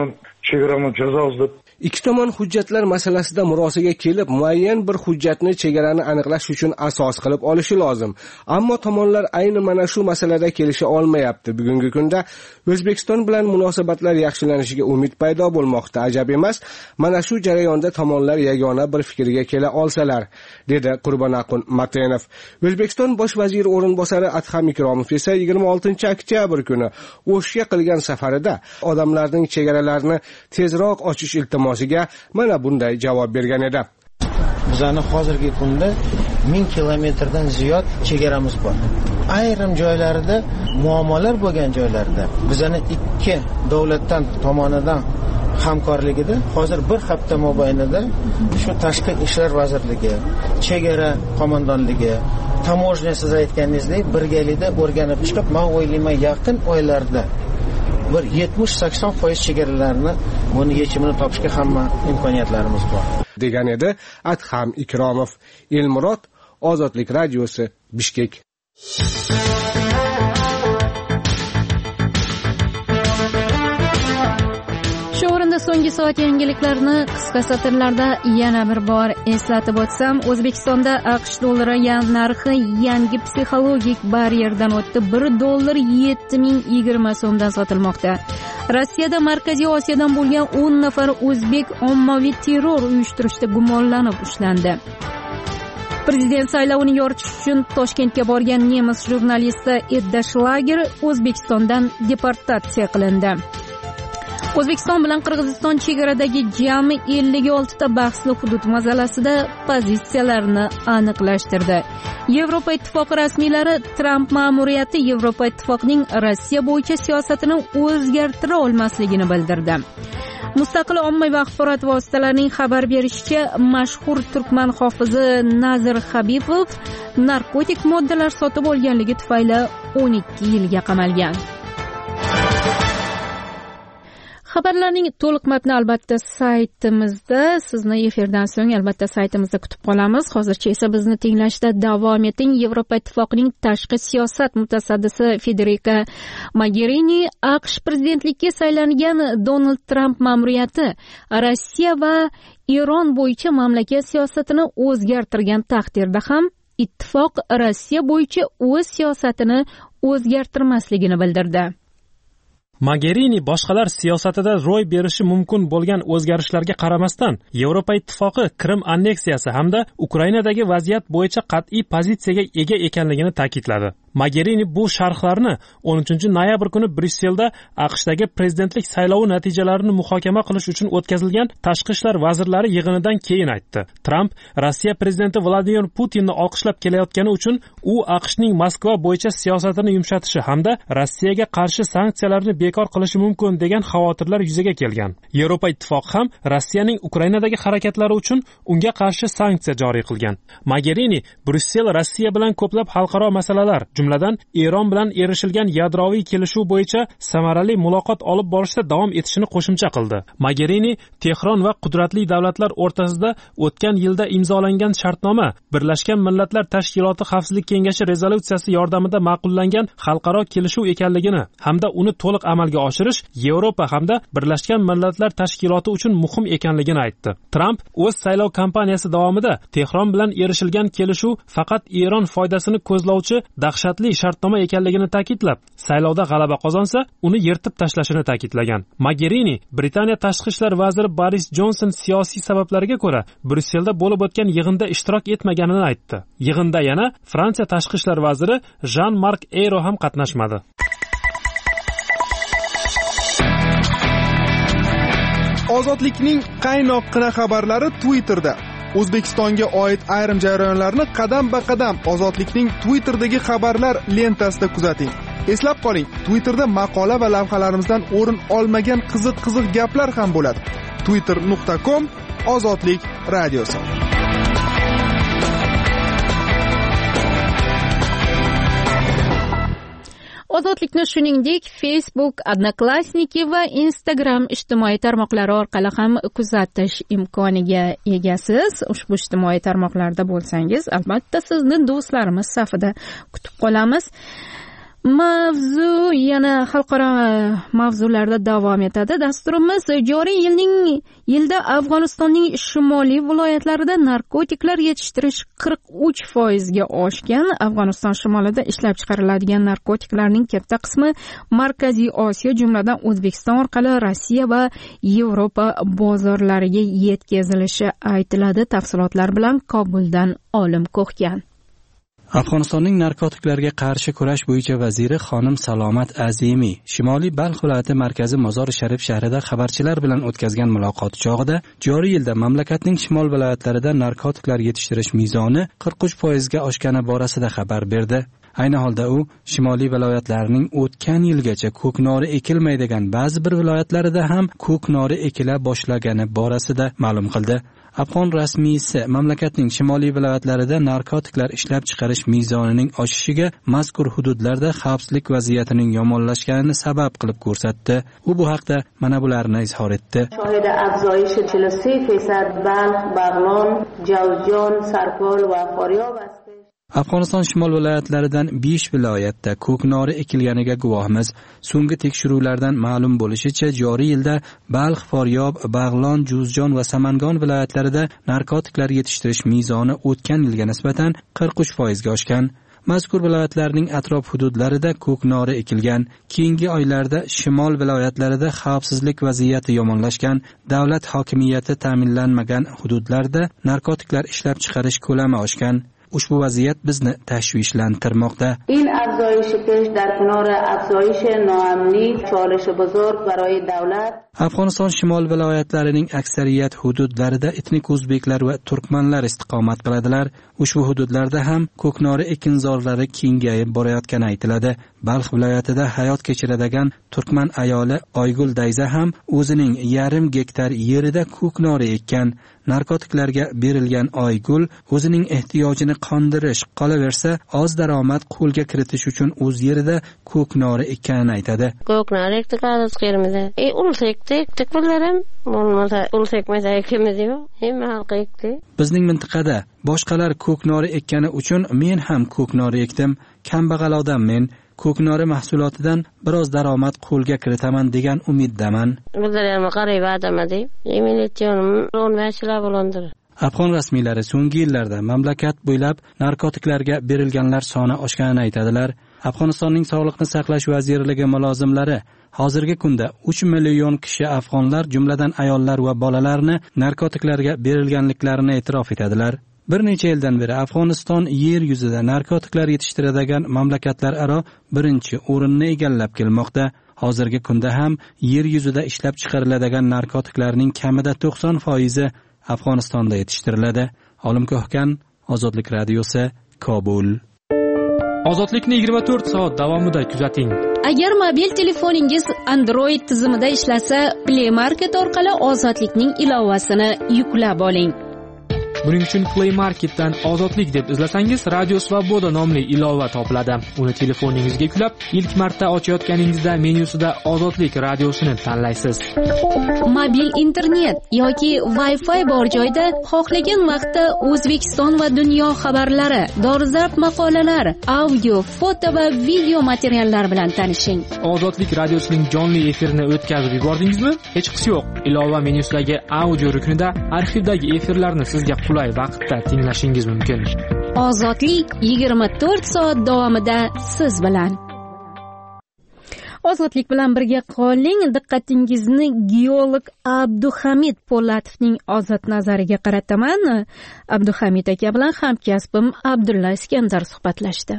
chegarani jazomiz deb. Ikki tomon hujjatlar masalasida murosaga kelib, muayyan bir hujjatni chegarani aniqlash uchun asos qilib olishi lozim. Ammo tomonlar ayni mana shu masalada kelisha olmayapti. Bugungi kunda O'zbekiston bilan munosabatlar yaxshilanishiga umid paydo bo'lmoqda. Ajab emas, mana shu jarayonda tomonlar yagona bir fikrga kela olsalar, dedi Qurbonaqul Matenov. O'zbekiston bosh vaziri o'rinbosari Adham Ikromov esa 26-oktyabr kuni O'shga qilgan safarida odamlarning chegaralarini tezroq ochish iltimosiga mana bunday javob bergan edi. Bizning hozirgi kunda 1000 kilometrdan ziyod chegaramiz bor. Ayrim joylarda muammolar bo'lgan joylarda bizning ikki davlatdan tomonidan hamkorligida hozir bir hafta mobaynida shu Tashqi ishlar vazirligi, chegara qo'mondonligi, tamojna siz aytganingizdek birgalikda o'rganib chiqib, men o'ylayman yaqin oylarda bir 70-80% chegaralarni buni yechimini topishga hamma imkoniyatlarimiz bor, degan edi Adham Ikromov. Elmurod, Ozodlik radiosi, Bishkek. Shu o'rinda so'nggi soat yangiliklarini qisqa satrlarda yana bir bor eslatib o'tsam, O'zbekistonda AQSh dollari narxi yangi psixologik baryerdan o'tdi. $1.7020 so'mdan sotilmoqda. Rossiyada Markaziy Osiyodan bo'lgan 10 nafar o'zbek ommaviy terror uyushtirishda gumonlanib ushlandi. Prezident saylovini yoritish uchun Toshkentga borgan nemis jurnalisti Edda Schlager O'zbekistondan deportatsiya qilindi. O'zbekiston bilan Qirg'iziston chegaradagi jami 56 ta bahsli hudud masalasida pozitsiyalarni aniqlashtirdi. Yevropa Ittifoqi rasmiylari Tramp ma'muriyati Yevropa Ittifoqining Rossiya bo'yicha siyosatini o'zgartira olmasligini bildirdi. Mustaqil ommaviy axborot vositalarining xabar berishicha, mashhur turkman hofizi Nazir Habibov narkotik moddalar sotib olganligi tufayli 12 yilga qamalgan. Xabarlarning to'liq matni albatta saytimizda, sizni efirdan so'ng albatta saytimizda kutib qolamiz. Hozircha esa bizni tinglashda davom eting. Yevropa Ittifoqining tashqi siyosat mutasaddisi Federika Mogherini AQSh prezidentlikka saylangan Donald Tramp ma'muriyati Rossiya va Eron bo'yicha mamlakat siyosatini o'zgartirgan taqdirda ham ittifoq Rossiya bo'yicha o'z siyosatini o'zgartirmasligini bildirdi. Mogherini boshqalar siyosatida ro'y berishi mumkin bo'lgan o'zgarishlarga qaramasdan Yevropa Ittifoqi Krim anneksiyasi hamda Ukrainadagi vaziyat bo'yicha qat'iy pozitsiyaga ega ekanligini ta'kidladi. Mogherini bu sharhlarni 13-noyabr kuni Bryusselda AQShdagi prezidentlik saylovi natijalarini muhokama qilish uchun o'tkazilgan tashqi ishlar vazirlari yig'inidan keyin aytdi. Tramp Rossiya prezidenti Vladimir Putinni olqishlab kelayotgani uchun u AQShning Moskva bo'yicha siyosatini yumshatishi hamda Rossiyaga qarshi sanksiyalarni bekor qilishi mumkin degan xavotirlar yuzaga kelgan. Yevropa Ittifoqi ham Rossiyaning Ukrainadagi harakatlari uchun unga qarshi sanksiya joriy qilgan. Mogherini Bryussel Rossiya bilan ko'plab xalqaro masalalar, jumladan Eron bilan erishilgan yadroviy kelishuv bo'yicha samarali muloqot olib borishda davom etishini qo'shimcha qildi. Mogherini Tehron va qudratli davlatlar o'rtasida o'tgan yilda imzolangan shartnoma Birlashgan Millatlar Tashkiloti Xavfsizlik kengashi rezolyutsiyasi yordamida ma'qullangan xalqaro kelishuv ekanligini hamda uni to'liq amalga oshirish Yevropa hamda Birlashgan Millatlar Tashkiloti uchun muhim ekanligini aytdi. Tramp o'z saylov kampaniyasi davomida Tehron bilan erishilgan kelishuv faqat Eron foydasini ko'zlovchi dahshatli shartnoma ekanligini ta'kidlab, saylovda g'alaba qozonsa, uni yirtib tashlashini ta'kidlagan. Mogherini Britaniya tashqi ishlar vaziri Boris Jonson siyosiy sabablarga ko'ra Bryusselda bo'lib o'tgan yig'inda ishtirok etmaganini aytdi. Yig'inda yana Fransiya tashqi ishlar vaziri Jean-Marc Ayrault ham qatnashmadi. Ozodlikning qaynoqqina xabarlari Twitterda. O'zbekistonga oid ayrim jarayonlarni qadam-ba-qadam Ozodlikning Twitter'dagi xabarlar lentasida kuzating. Eslab qoling, Twitterda maqola va lavhalarimizdan o'rin olmagan qiziq gaplar ham bo'ladi. twitter.com Ozodlik radiosi. Ozodlikni shuningdek Facebook, Odnoklassniki va Instagram ijtimoiy tarmoqlari orqali ham kuzatish imkoniga egasiz. Ushbu ijtimoiy tarmoqlarda bo'lsangiz, albatta sizni do'stlarimiz safida kutib qolamiz. Mavzu yana xalqaro mavzularda davom etadi. Dasturimiz joriy yilda Afg'onistonning shimoliy viloyatlarida narkotiklar yetishtirish 43% ga oshgan. Afg'oniston shimolida ishlab chiqariladigan narkotiklarning katta qismi Markaziy Osiyo, jumladan O'zbekiston orqali Rossiya va Yevropa bozorlariga yetkazilishi aytiladi. Tafsilotlar bilan Kobuldan Olim Ko'xgan. Afg'onistonning narkotiklarga qarshi kurash bo'yicha vaziri xonim Salomat Azimiy Shimoliy Balx viloyati markazi Mozori Sharif shahrida xabarchilar bilan o'tkazgan muloqoti chog'ida joriy yilda mamlakatning shimol viloyatlarida narkotiklar yetishtirish mezoni 43% ga oshgani borasida xabar berdi. Ayni holda u shimoliy viloyatlarning o'tgan yilgacha ko'k nori ekilmaydigan ba'zi bir viloyatlarida ham ko'k nori ekila boshlagani borasida ma'lum qildi. Afg'on rasmiysi mamlakatning shimoliy viloyatlarida narkotiklar ishlab chiqarish mezonining oshishiga mazkur hududlarda xavfsizlik vaziyatining yomonlashganini sabab qilib ko'rsatdi. U bu haqda mana bularni izhor etdi. شاهد افزایش 43% بلخ، بغلان، جوزجان، سرپال و فاریاب است. Afg'oniston shimol viloyatlaridan 5 viloyatda ko'k nori ekilganiga guvohmiz. So'nggi tekshiruvlardan ma'lum bo'lishicha, joriy yilda Balx, Foryob, Bag'lon, Juzjon va Samangon viloyatlarida narkotiklar yetishtirish mezoni o'tgan yilga nisbatan 43% ga oshgan. Mazkur viloyatlarning atrof hududlarida ko'k nori ekilgan. Keyingi oylarda shimol viloyatlarida xavfsizlik vaziyati yomonlashgan, davlat hokimiyati ta'minlanmagan hududlarda narkotiklar ishlab chiqarish ko'lami oshgan. Ushbu vaziyat bizni tashvishlantirmoqda. این افزایش پیش در کنار افزایش ناامنی چالش بزرگ برای دولت. Afg'oniston shimol viloyatlarining aksariyat hududlarida etnik o'zbeklar va turkmanlar istiqomat qiladilar. Ushbu hududlarda ham ko'k nori ekinzorlari kengayib borayotgani aytiladi. Balx viloyatida hayot kechiradigan turkman ayoli Oygul Dayza ham o'zining 1,5 gektar yerida ko'k nori ekkan. Narkotiklarga berilgan Oygul o'zining ehtiyojini qondirish, qolaversa oz daromad qo'lga kiritish uchun o'z yerida ko'k nori ekkanini aytadi. Ko'k nori ektiramiz qilmadi. Tek pullarim bo'lmasa, ul tekmasa ekimiz yo'q. Hamma xalq ekdi. Bizning mintaqada boshqalar ko'k nori ekkani uchun men ham ko'k nori ekdim. Kambag'al odammen. Ko'k nori mahsulotidan biroz daromad qo'lga kiritaman degan umiddaman. Bizlarga qarayib adamadi. Emilityonim 15 yil bo'londir. Afg'on rasmiylari so'nggi yillarda mamlakat bo'ylab narkotiklarga berilganlar soni oshganini aytadilar. Afg'onistonning Sog'liqni saqlash vazirligi mulozimlari hozirgi kunda 3 million kishi afg'onlar, jumladan ayollar va bolalarni narkotiklarga berilganliklarini e'tirof etadilar. Bir necha yildan beri Afg'oniston yer yuzida narkotiklar yetishtiradigan mamlakatlararo birinchi o'rinni egallab kelmoqda. Hozirgi kunda ham yer yuzida ishlab chiqariladigan narkotiklarning kamida 90% Afg'onistonda yetishtiriladi. Olim Ko'xgan, Ozodlik radiosi, Kobul. Ozodlikni 24 soat davomida kuzating. Agar mobil telefoningiz Android tizimida ishlasa, Play Market orqali Ozodlikning ilovasini yuklab oling. Buning uchun Play Marketdan Ozodlik deb izlasangiz, Radio Svoboda nomli ilova topiladi. Uni telefoningizga yuklab, ilk marta ochayotganingizda menyusida Ozodlik radiosini tanlaysiz. Mobil internet yoki Wi-Fi bor joyda xohlagan vaqtda O'zbekiston va dunyo xabarlari, dolzarb maqolalar, audio, foto va video materiallar bilan tanishing. Ozodlik radiosining jonli efirini o'tkazib yubordingizmi? Hech qisi yo'q. Ilova menyusidagi audio ruknida arxivdagi efirlarni sizga qulay vaqtda tinglashingiz mumkin. Ozodlik 24 soat davomida siz bilan. Ozodlik bilan birga qoling. Diqqatingizni geolog Abduhamid Polatovning ozod nazariga qarataman. Abduhamid aka bilan hamkasbim Abdulla Iskandar suhbatlashdi.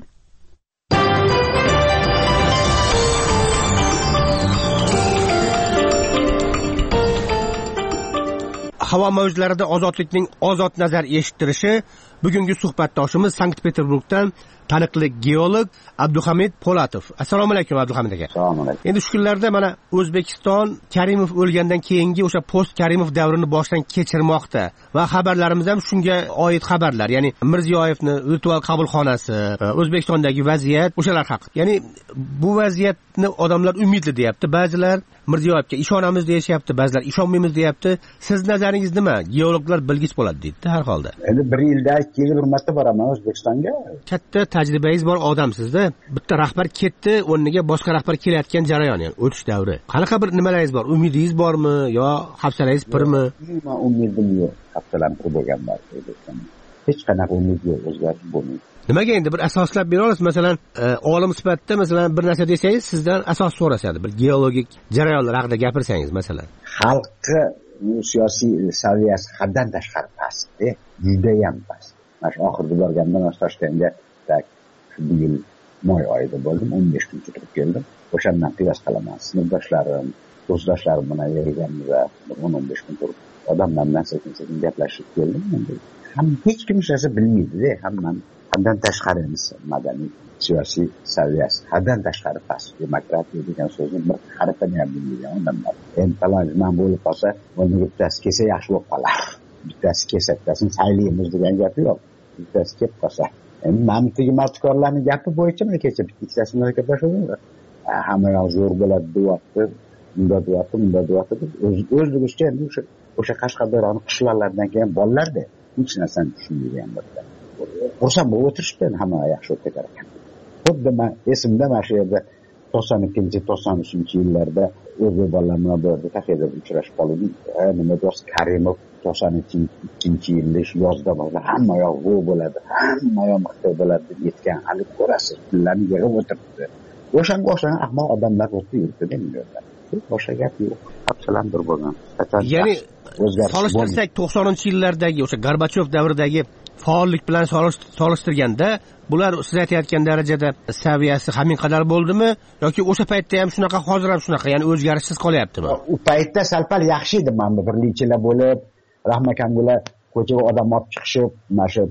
Havo mavjlarida ozodlikning ozod nazar eshittirishi bugungi suhbatdoshimiz Sankt-Peterburgdan taniqli geolog Abduhamid Polatov. Assalomu alaykum Abduhamid aka. Assalomu alaykum. Endi shu kunlarda mana O'zbekiston Karimov o'lgandan keyingi o'sha post Karimov davrini boshdan kechirmoqda va xabarlarimiz ham shunga oid xabarlar, ya'ni Mirziyoyevni virtual qabulxonasi, O'zbekistondagi vaziyat, o'shalar haqida. Ya'ni bu vaziyatni odamlar umidli deyapti, ba'zilar Mirziyoyevga ishonamiz deyapti, ba'zilar ishonmaymiz deyapti. Siz nazaringiz nima? Geologlar bilgich bo'ladi deydi har holda. Endi 1 yilda 2 yil bir marta boraman O'zbekistonga. Katta tajribangiz bor odamsizda. Bitta rahbar ketdi, o'rniga boshqa rahbar kelayotgan jarayon, ya'ni o'tish davri. Qanaqa bir nimalaringiz bor? Umidingiz bormi yo hafsalangiz pirmi? Men umidim yo'q. Hafsalam pir bo'lganman O'zbekistonda. Hech qanaqa umid yo'q, o'zgarish bo'lmaydi. Nimaga endi bir asoslab bera olasiz? Masalan, olim sifatida masalan bir narsa desangiz, sizdan asos so'rashadi. Bir geologik jarayonlar haqida gapirsangiz masalan. Xalqi siyosiy saviyasi haddan tashqari pastda, judayam past. Mana shu oxirgi borganda Toshkentga shu yil may oyida bo'ldim, 15 kun turib keldim. O'shandan qiyos qilaman. Sinfdoshlarim, do'stlarim bilan yig'ilganmiz va 10-15 kun turib odamlar bilan sekin-sekin gaplashib keldim. Ham hech kim hech narsa bilmaydi-da, hammani haddan tashqari madaniy siyosiy saviyasi haddan tashqari past. Demokratiya degan so'zni bir harfini ham bilmaydigan odamlar. Endi talonchiman bo'lib qolsa, uni bittasi kelsa yaxshi bo'lib qolar. Bittasi kelsa, bittasini saylaymiz degan gap yo'q. Bittasi kelib qolsa. Endi mamtigi martkorlarning gapi bo'yicha men kecha bittasi bilan gaplashdim. Hamma yoq zo'r bo'ladi deyapti, bunda deyapti. O'zligizcha endi o'sha Qashqadaryoning qishloqlaridan kelgan bolalarda hech narsani tushunmaydigan bo'ladi. Xursand bo'lib o'tirishdi, hamma yaxshi o'tgan ekan. Xuddi men esimda mana shu yerda 92-93-yillarda o'zbek bolalar bilan bu yerda kafeda uchrashib qoldim. Nima deysiz, Karimov 92-yilda yozda bo'lsa hamma yoq bo'ladi, hamma yoq mixta bo'ladi deb aytgan. Hali ko'rasiz, pullarni yig'ib o'tiribdi. O'shanga o'xshagan ahmoq odamlar o'tib yuribdi menga. Boshqa gap yo'q. Hafsalamdir bo'lgan. Ya'ni solishtirsak 90-yillardagi o'sha Gorbachyov davridagi faollik bilan solishtirganda bular siz aytayotgan darajada saviyasi hamin qadar bo'ldimi yoki o'sha paytda ham shunaqa, hozir ham shunaqa, ya'ni o'zgarishsiz qolyaptimi? U paytda sal-pal yaxshi edi, mana bir nechalar bo'lib, rahmakamgular ko'chaga odam olib chiqishib, mana shu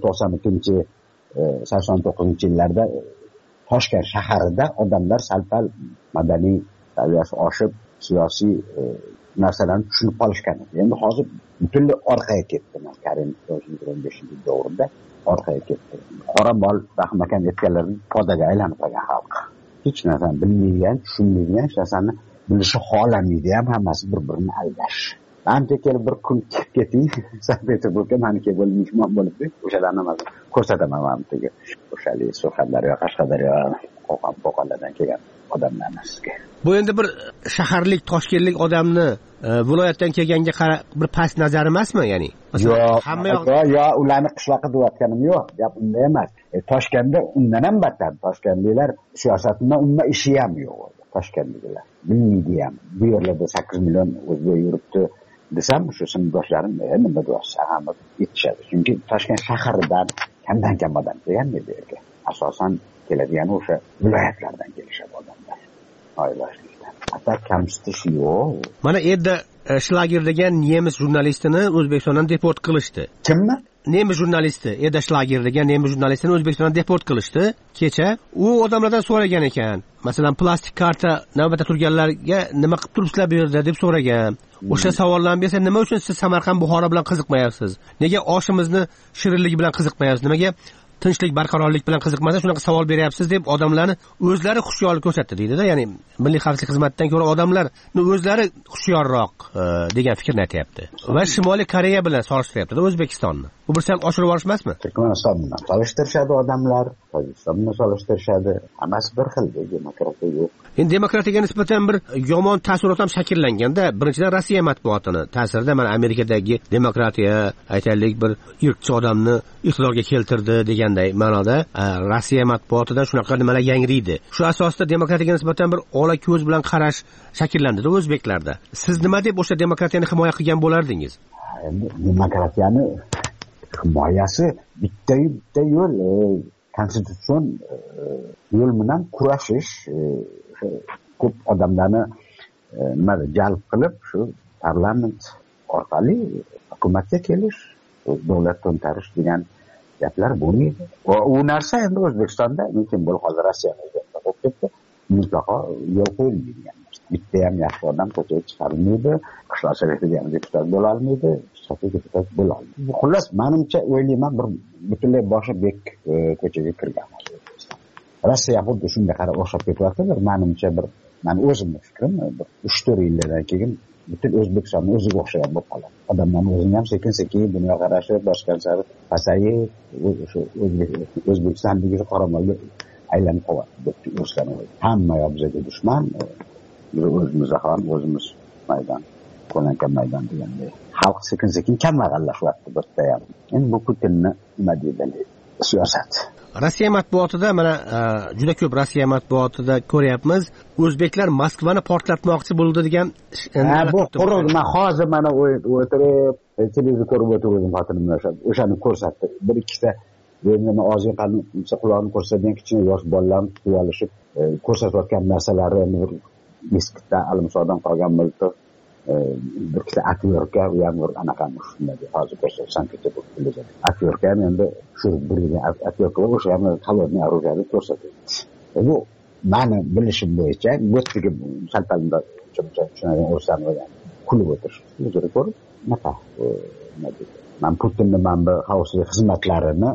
92-89-yillarda Toshkent shahrida odamlar sal-pal madaniy saviyasi oshib, siyosiy narsalarni tushunib qolishgan. Endi hozir butunlay orqaga ketdi. Karim 15-davrida orqaga ketdi. Qoramol rahmakam aytganlarning podaga aylanib qolgan xalq. Hech narsani bilmaydigan, tushunmaydigan, hech narsani bilishni xohlamaydi ham, hammasi bir-birini aldash. Ancha kelib bir kun keting, Sankt-Peterburgga meniki bo'lib mehmon bo'lib, o'shalarni ko'rsataman meniki. O'shalik Surxondaryo, Qashqadaryo, Qo'qonlardan kelgan odamlarni sizga. Bu endi bir shaharlik, toshkentlik odamni viloyatdan kelganga bir past nazar emasmi, ya'ni? Yo'q, hamma yo'q, ularni qishloqqa deyotganim yo'q. Gap unda emas. Toshkentda undan ham battar. Toshkentliklar siyosatida umuman ishi ham yo'q. Toshkentliklar bilmaydi ham. Bu yerlarda 8 million o'zbek yuribdi desam, shu sinfdoshlarim nima deyapsiz, hamma yetishadi. Chunki Toshkent shahridan kamdan-kam odam kelganda bu yerga. Asosan keladigan o'sha viloyatlardan kelishadi odamlar. Oilashlikdan. Hatta kamsitish yo'q. Mana Edda Schlager degan nemis jurnalistini O'zbekistondan deport qilishdi. Kimni? Nemis jurnalisti, Edda Schlager degan nemis jurnalistini O'zbekistondan deport qilishdi. Kecha u odamlardan so'ragan ekan. Masalan, plastik karta navbatda turganlarga nima qilib turibsizlar bu yerda deb so'ragan. O'sha savollarni bersa, nima uchun siz Samarqand, Buxoro bilan qiziqmayapsiz? Nega oshimizni shirinligi bilan qiziqmayapsiz? Nimaga tinchlik, barqarorlik bilan qiziqmasa shunaqa savol beryapsiz deb odamlarni o'zlari hushyorlik ko'rsatdi deydi-da, ya'ni Milliy xavfsizlik xizmatidan ko'ra odamlarni o'zlari hushyorroq degan fikrni aytayapti. Va Shimoliy Koreya bilan solishtiryapti-da O'zbekistonni. Bu bir sal oshirib olishmasmi? Turkmaniston bilan solishtirishadi odamlar, Tojikiston bilan solishtirishadi. Hammasi bir xil, demokratiya yo'q. Endi demokratiyaga nisbatan bir yomon taassurot ham shakllanganda, birinchidan Rossiya matbuotini ta'sirida mana Amerikadagi demokratiya, aytaylik, bir irqchi odamni iqtidorga keltirdi deganday ma'noda Rossiya matbuotida shunaqa nimalar yangraydi. Shu asosda demokratiyaga nisbatan bir ola ko'z bilan qarash shakllandi-da o'zbeklarda. Siz nima deb o'sha demokratiyani himoya qilgan bo'lardingiz? Endi demokratiyani himoyasi bitta yo'l, konstitutsion yo'l bilan kurashish, ko'p odamlarni jalb qilib shu parlament orqali hukumatga kelish, davlat to'ntarish degan gaplar bo'lmaydi. U narsa endi O'zbekistonda mumkin bo'lib hozir Rossiyada bo'lib ketdi. Mutlaqo yo'l qo'yilmagan. Bitta ham yaxshi odam ko'chaga chiqarilmaydi, qishloq sovetiga ham deputat bo'la olmaydi, shtatga deputat bo'la olmaydi. Xullas, menimcha o'ylayman bir butunlay boshi bek ko'chaga kirgan. Rossiya xuddi shunga qarab o'xshab ketyapti. Menimcha bir mani o'zimni fikrim 3-4 yildan keyin butun O'zbekistonni o'ziga o'xshagan bo'lib qoladi. Odamlarning o'zini ham sekin dunyoqarashi boshqa sari pasayib, o'sha O'zbekistondagi qoramolga aylanib qolyapti. O'zgan hamma yoq bizga dushman, o'zimizda ham o'zimiz maydon, qo'lankan maydon deganday. Xalq sekin kambag'allashyapti bu yerda ham. Endi bu Putinni nima deydi? Siyosat. Rossiya matbuotida mana juda ko'p Rossiya matbuotida ko'ryapmiz, o'zbeklar Moskvani portlatmoqchi bo'ldi degan. Bu quruq, men hozir mana o'tirib televizor ko'rib o'tirdim, xotinim o'shani ko'rsatdi. Bir ikkita nima og'ziga qalin quloqni ko'rsatgan kichkina yosh bolalarni tutib olishib ko'rsatayotgan narsalarni bir eskidan almisodan qolgan miltiq, bir ikkita atyorka, u ham bir anaqami shunday hozir ko'rsatib Sankt-Peterburg keladi. Atyorka ham endi shu bir atyorka o'sha ham koloniya orujani ko'rsatadi. Bu mani bilishim bo'yicha bo'tdagi saltalda shunday o'rsanib kulib o'tirish. O'zini ko'rib, nima deydi? Men Putinni bu xavfsizlik xizmatlarini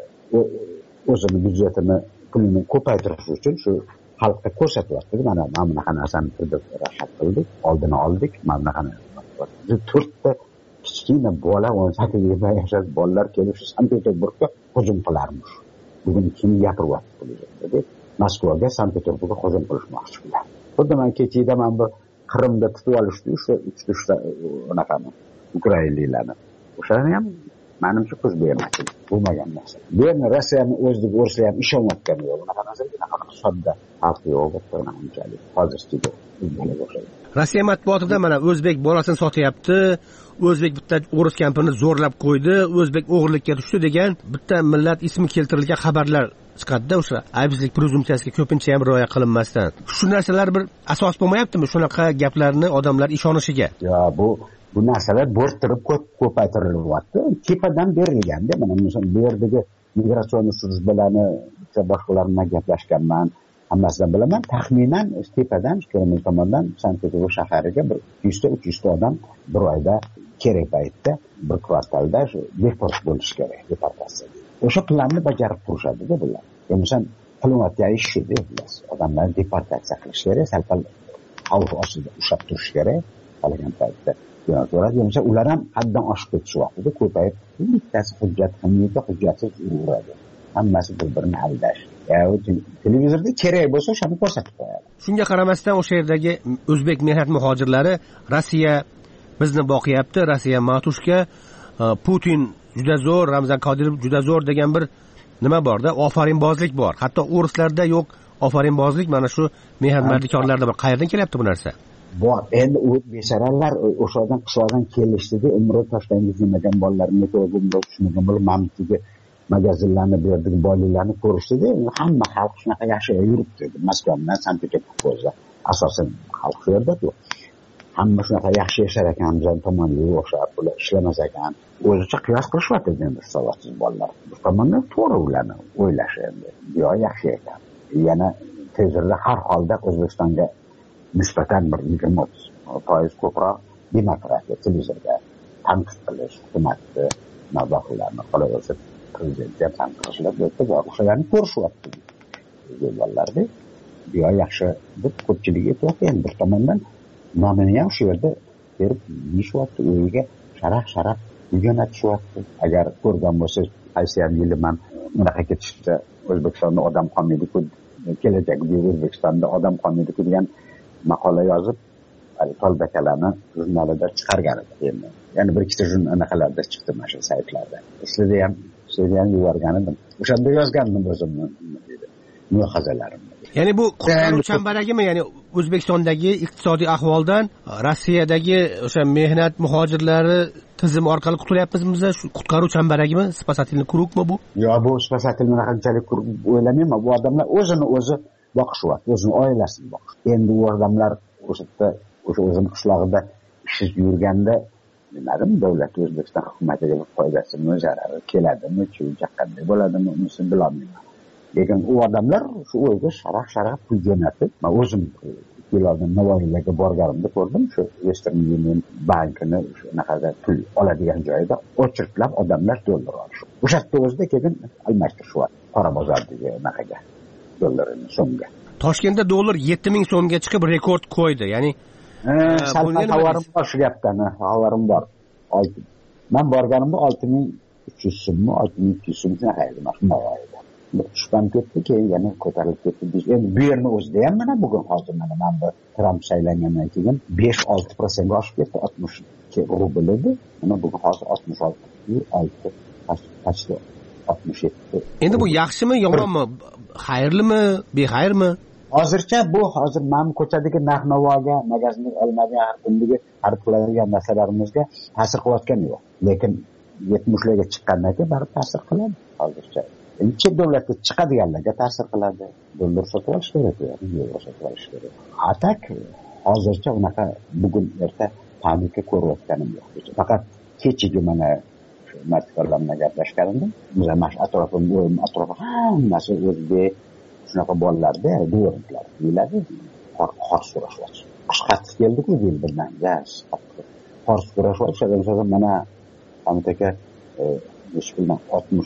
o'zini byudjetini pulini ko'paytirish uchun shu xalqqa ko'rsatyapti. Mana bunaqa narsani turib rashad qildik, oldini oldik. Mana bunaqa 4 ta kichkina bola 18 yilda yashagan bolalar kelib Sankt-Peterburgga hujum qilarmish. Bugun kim gapiryapti? Moskvaga Sankt-Peterburgga hujum qilishmoqchilar. Xuddi men kechida bu Qrimda tutib olishdi, o'sha 3 ta unaqani ukrainaliklarni. O'shani ham menimcha ko'z bermoqchi bo'lmagan narsa. Bu yerni Rossiyani o'ziga o'rsa ham ishonmayotgan yo'q. Bunaqa narsa sodda xalq yo'q, unchalik hozircha o'xshaydi. Rossiya matbuotida mana o'zbek bolasini sotyapti, o'zbek bitta o'ris kampirni zo'rlab qo'ydi, o'zbek o'g'irlikka tushdi degan bitta millat ismi keltirilgan xabarlar chiqadi-da, o'sha aybsizlik prezumpsiyasiga ko'pincha ham rioya qilinmasdan. Shu narsalar bir asos bo'lmayaptimi shunaqa gaplarni odamlar ishonishiga? Yo, bu narsalar bo'rttirib ko'paytirilyapti. Tepadan berilganda, mana masalan bu yerdagi migratsion slujbalarni boshqalar bilan gaplashganman, hammasidan bilaman. Taxminan tepadan Kreml tomonidan Sankt-Peterburg shahariga bir 200-300 ta odam bir oyda kerak paytda bir kvartalda deport bo'lishi kerak, deportatsiya. O'sha planni bajarib turishadi-da bular. Masalan, qilinayotgan ish shu deymiz. Odamlarni deportatsiya qilish kerak, salqin xavf ostida ushlab turish kerak. Qolgan paytda yo'q, ular ham haddan oshib ketishyapti, ko'payib, bittasi hujjatsiz uradi. Hammasi bir-birini aldash. Televizorda kerak bo'lsa shuni ko'rsatib qo'yadi. Shunga qaramasdan o'sha yerdagi o'zbek mehnat muhojirlari Rossiya bizni boqyapti, Rossiya matushka, Putin juda zo'r, Ramzan Qodirov juda zo'r degan bir nima bor-da, ofarinbozlik bor. Hatto o'rislarda yo'q ofarinbozlik, mana shu mehnat mardikorlarda bor. Qayerdan kelyapti bu narsa? Bor. Endi u becharalar o'shadan qishloqdan kelishdida umri Toshkentga kelmagan bolalarni ko'rib, tushmagan bo'lib, mamlakatdagi magazinlarni, bu yerdagi boyliklarni ko'rishdida, hamma xalq shunaqa yashab yuribdi. Moskva bilan Sankt-Peterburgda asosan xalq shu yerda yo'q. Hamma shunaqa yaxshi yashar ekan, jon tomonga o'xshab, bular ishlamas ekan. O'zicha qiyos qilishyapti endi savotsiz bolalar. Bu tomondan to'g'ri ularni o'ylashi endi. Yo yaxshi ekan. Yana tezroq har holda O'zbekistonga nisbatan bir 20% ko'proq demokratiya televizorda tanqid qilish, hukumatni navbatlarni qolaversa prezidentga tanqid qilishlar o'shalarni ko'rishyapti. Yo'llarda bu yaxshi deb ko'pchilik aytyapti. Endi bir tomondan nomini ham shu yerda berib yeyishyapti, uyiga sharaf jo'natishyapti. Agar ko'rgan bo'lsangiz, qaysi ham yili man unaqa ketishda O'zbekistonda odam qolmaydi-ku, kelajakda O'zbekistonda odam qolmaydi-ku degan maqola yozib, tolbakalarni jurnalida chiqargan edim. Ya'ni bir ikkita jurnallarda chiqdi mana shu saytlarda. Sizda ham yuborgan edim. O'shanda yozgandim o'zimni mulohazalarimni. Ya'ni bu qutqaruv chambaragimi? Ya'ni O'zbekistondagi iqtisodiy ahvoldan Rossiyadagi o'sha mehnat muhojirlari tizim orqali qutulyapmizmi biz? Shu qutqaruv chambaragimi? Spasatilniy kurukmi bu? Yo'q, bu spasatilniy qanchalik kuruk o'ylamayman. Bu odamlar o'zini boqishyapti, o'zini oilasini boqish. Endi u odamlar o'sha o'zini qishlog'ida ishsiz yurganda nimadim, davlat O'zbekiston hukumatiga bir foydasimi, zarari keladimi, qanday bo'ladimi, unisini bilolmayman. Lekin u odamlar shu o'yga sharaf pul jo'natib, men o'zim yillardan Navoiylarga borganimda ko'rdim, shu Western Union bankini shunaqada pul oladigan joyda o'chirtlab odamlar dollar olishdi. O'sha yerda o'zida keyin almashtirishyapti qora bozordagi naqaga, dollarini so'mga. Toshkentda dollar 7000 so'mga chiqib rekord qo'ydi. Ya'ni xabarim bor shu gapdan, xabarim bor. Men borganimda 6300 so'mmi, 6200 so'm shunaqaydi mana oyda. Tushdan ketdi, keyin yana ko'tarilib ketdi. Endi bu yerning o'zida ham mana bugun hozir mana bu Tramp saylangandan keyin 5-6% ga oshib ketdi. 62 rubl edi. Mana bugun hozir 66 pastga 67. Endi bu yaxshimi, yomonmi? Xayrlimi, bexayrmi? Hozir men ko'chadagi narx-navoga, magazinga olmagan har kundagi xarid qiladigan narsalarimizga ta'sir qilayotgani yo'q. Lekin 70 larga chiqqandan keyin baribir ta'sir qiladi hozircha. Endi chet davlatga chiqadiganlarga ta'sir qiladi. Dollar sotib olish kerak, yevro sotib olish kerak. Atak hozircha unaqa bugun erta panika ko'rayotganim yo'q. Faqat kechagi mana martikalar bilan gaplashganimda, mana atrofim hammasi o'zbek shunaqa bolalarda dvorniklar deyiladi. Qor so'rashyapti. Qattiq keldi-ku birdan. Qor so'rashyapti. Mana Hamid aka ishqildan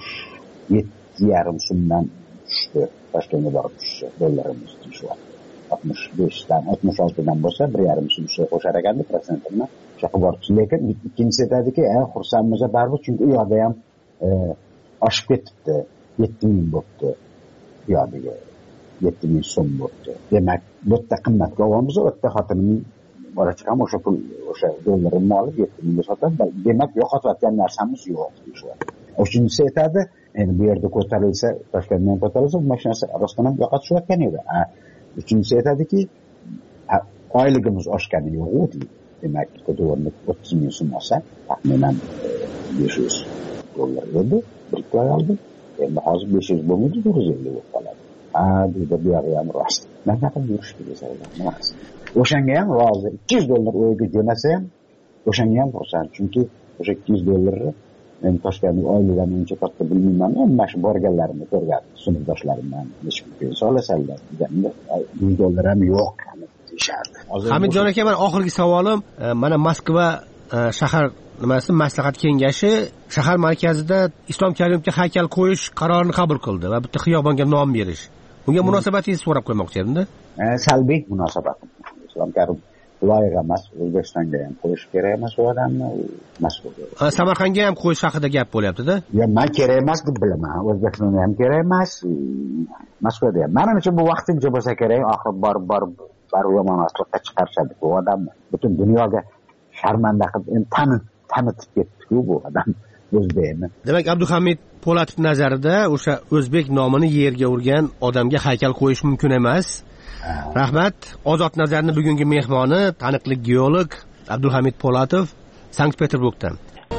67,5 so'mdan tushdi. Toshkentga borib tushdi. Dollarimiz tushyapti. 65dan 66 dan bo'lsa 1,5 so'm qo'shar ekanda prosentini chaqib boribdi. Lekin ikkinchisi aytadiki, xursandmiz baribir, chunki u yoqda ham oshib ketibdi. 7000 bo'libdi. Bu yoqdagi 7000 so'm bo'libdi. Demak, bu yerda qimmatga olamiz, u yerda xotinimning bola chiqam o'sha dollarimni olib 7000 ga sotadi. Demak, yo'qotayotgan narsamiz yo'q deyishyapti. Uchinchisi aytadi, endi bu yerda ko'tarilsa, Toshkentdan ko'tarilsa, bu mashinasi rostdan ham yo'qotishayotgan edi. Uchinchisi aytadiki, oyligimiz oshgani yo'q deydi. Demak, dollarni 30,000 so'm olsa, taxminan 500 dollar edi. Bir oy oldin. Endi hozir 500 bo'lmaydi, 450 bo'lib qoladi. Deydi, bu yoqi ham rost. Nima yurishdi desaylar, nima qilsin. O'shanga ham rozi. 200 dollar o'yiga jo'nasa ham, o'shanga ham xursand. Chunki o'sha 200 dollarni men Toshkentning oyligidan uncha katta bilmayman. Mana shu borganlarimni ko'rgan sinfdoshlarimdan nechta pul so'lasalar, dollar ham yo'q deyishardi. Hamidjon aka, men oxirgi savolim, mana Moskva shahar maslahat kengashi shahar markazida Islom Karimovga haykal qo'yish qarorini qabul qildi va bitta xiyobonga nom berish. Bunga munosabatingizni so'rab qo'ymoqchi edim-da. Salbiy munosabatim. Islom Karimov loyiq emas, O'zbekistonga ham qo'yish kerak emas u odamni, Moskvaga. Samarqandga ham qo'yish haqida gap bo'lyapti-da. Ya, men kerak emas deb bilaman. O'zbekistonga ham kerak emas, Moskvada ham. Mana uchun bu vaqtincha bo'lsa kerak, oxir borib yomonlikqa chiqarishadi bu odamni. Butun dunyoga sharmanda qilib, tanitib ketdi-ku bu odam o'zbekni. Demak, Abduhamid Po'latov nazarida o'sha o'zbek nomini yerga urgan odamga haykal qo'yish mumkin emas. Rahmat. Ozod nazarning bugungi mehmoni taniqli geolog Abduhamid Po'latov Sankt-Peterburgdan.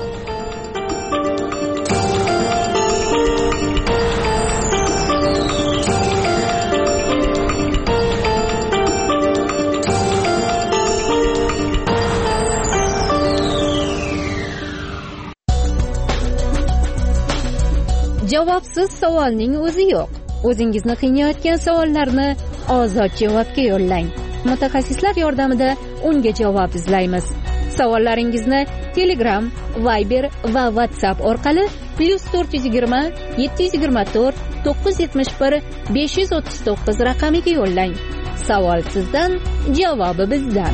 Javobsiz savolning o'zi yo'q. O'zingizni qiynayotgan savollarni Ozod javobga yo'llang. Mutaxassislar yordamida unga javob izlaymiz. Savollaringizni Telegram, Viber va WhatsApp orqali +420 724 971 539 raqamiga yo'llang. Savol sizdan, javobi bizdan.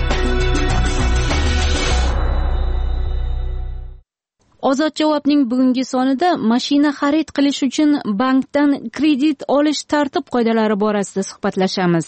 Ozod javobning bugungi sonida mashina xarid qilish uchun bankdan kredit olish tartib-qoidalari borasida suhbatlashamiz.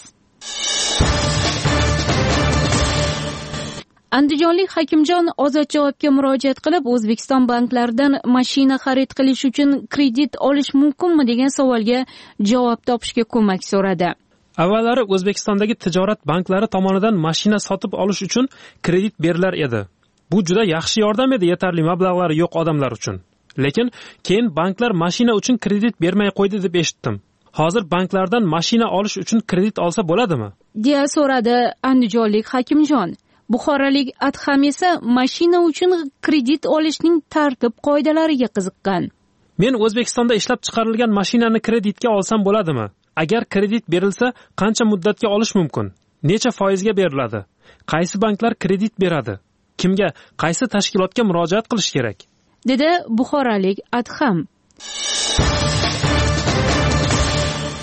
Andijonlik Hakimjon Ozod javobga murojaat qilib, O'zbekiston banklaridan mashina xarid qilish uchun kredit olish mumkinmi degan savolga javob topishga ko'mak so'radi. Avvallari O'zbekistondagi tijorat banklari tomonidan mashina sotib olish uchun kredit berilar edi. Bu juda yaxshi yordam edi yetarli mablag'lari yo'q odamlar uchun. Lekin keyin banklar mashina uchun kredit bermay qo'ydi deb eshitdim. Hozir banklardan mashina olish uchun kredit olsa bo'ladimi? deya so'radi andijonlik Hakimjon. Buxorolik Adham esa mashina uchun kredit olishning tartib-qoidalariga qiziqqan. Men O'zbekistonda ishlab chiqarilgan mashinani kreditga olsam bo'ladimi? Agar kredit berilsa, qancha muddatga olish mumkin? Necha foizga beriladi? Qaysi banklar kredit beradi? Kimga, qaysi tashkilotga murojaat qilish kerak? dedi buxorolik Adham.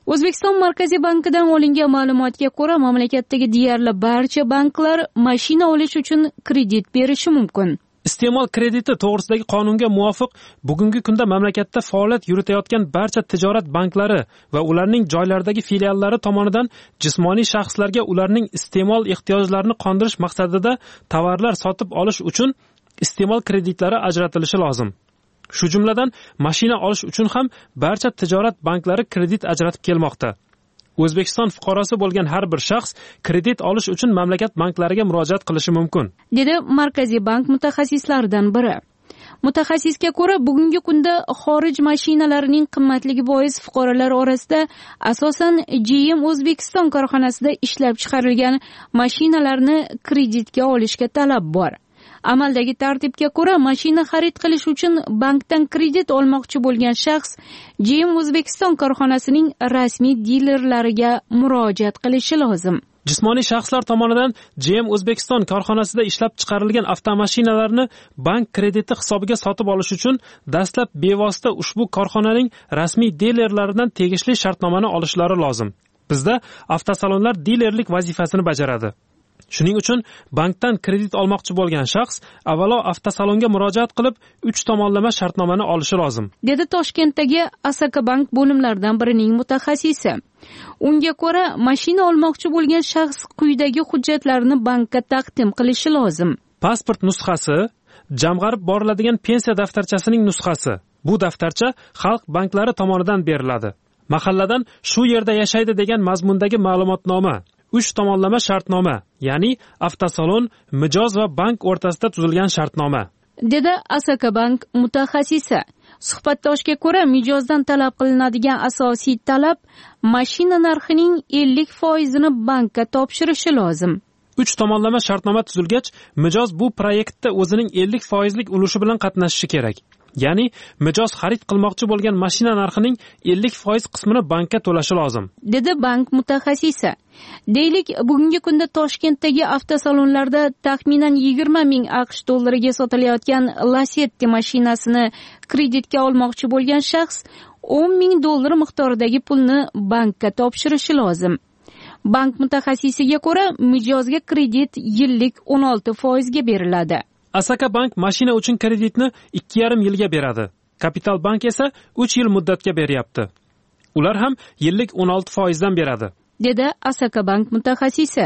O'zbekiston Markaziy bankidan olingan ma'lumotga ko'ra, mamlakatdagi deyarli barcha banklar mashina olish uchun kredit berishi mumkin. Iste'mol krediti to'g'risidagi qonunga muvofiq bugungi kunda mamlakatda faoliyat yuritayotgan barcha tijorat banklari va ularning joylaridagi filiallari tomonidan jismoniy shaxslarga ularning iste'mol ehtiyojlarini qondirish maqsadida tovarlar sotib olish uchun iste'mol kreditlari ajratilishi lozim. Shu jumladan mashina olish uchun ham barcha tijorat banklari kredit ajratib kelmoqda. O'zbekiston fuqarosi bo'lgan har bir shaxs kredit olish uchun mamlakat banklariga murojaat qilishi mumkin, dedi Markaziy bank mutaxassislaridan biri. Mutaxassisga ko'ra, bugungi kunda xorij mashinalarining qimmatligi bois fuqarolar orasida asosan GM O'zbekiston korxonasida ishlab chiqarilgan mashinalarni kreditga olishga talab bor. Amaldagi tartibga ko'ra, mashina xarid qilish uchun bankdan kredit olmoqchi bo'lgan shaxs GM O'zbekiston korxonasining rasmiy dilerlariga murojaat qilishi lozim. Jismoniy shaxslar tomonidan GM O'zbekiston korxonasida ishlab chiqarilgan avtomashinalarni bank krediti hisobiga sotib olish uchun dastlab bevosita ushbu korxonaning rasmiy dilerlaridan tegishli shartnomani olishlari lozim. Bizda avtosalonlar dilerlik vazifasini bajaradi. Shuning uchun bankdan kredit olmoqchi bo'lgan shaxs avvalo avtosalonga murojaat qilib 3 tomonlama shartnomani olishi lozim, dedi Toshkentdagi Asaka bank bo'limlaridan birining mutaxassisi. Unga ko'ra, mashina olmoqchi bo'lgan shaxs quyidagi hujjatlarni bankka taqdim qilishi lozim. Pasport nusxasi, jamg'arib boriladigan pensiya daftarchasining nusxasi. Bu daftarcha xalq banklari tomonidan beriladi. Mahalladan shu yerda yashaydi degan mazmundagi ma'lumotnoma, 3 tomonlama shartnoma, ya'ni avtosalon, mijoz va bank o'rtasida tuzilgan shartnoma, dedi Asaka bank mutaxassisi. Suhbatdoshga ko'ra, mijozdan talab qilinadigan asosiy talab mashina narxining 50%ni bankka topshirishi lozim. 3 tomonlama shartnoma tuzilgach, mijoz bu proyektda o'zining 50%lik ulushi bilan qatnashishi kerak. Ya'ni mijoz xarid qilmoqchi bo'lgan mashina narxining 50% qismini bankka to'lashi lozim, dedi bank mutaxassisi. Deylik, bugungi kunda Toshkentdagi avtosalonlarda taxminan 20 ming AQSh dollariga sotilayotgan Lacetti mashinasini kreditga olmoqchi bo'lgan shaxs 10 ming dollar miqdoridagi pulni bankka topshirishi lozim. Bank mutaxassisiga ko'ra, mijozga kredit yillik 16% ga beriladi. Asaka bank mashina uchun kreditni 2,5 yilga beradi. Kapital bank esa 3 yil muddatga beryapti. Ular ham yillik 16% dan beradi, dedi Asaka bank mutaxassisi.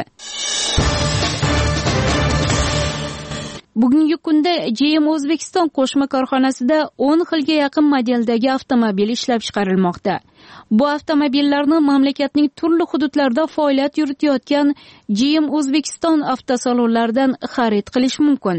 Bugungi kunda GM O'zbekiston qo'shma korxonasida 10 xilga yaqin modeldagi avtomobil ishlab chiqarilmoqda. Bu avtomobillarni mamlakatning turli hududlarida faoliyat yuritayotgan GM O'zbekiston avtosalonlaridan xarid qilish mumkin.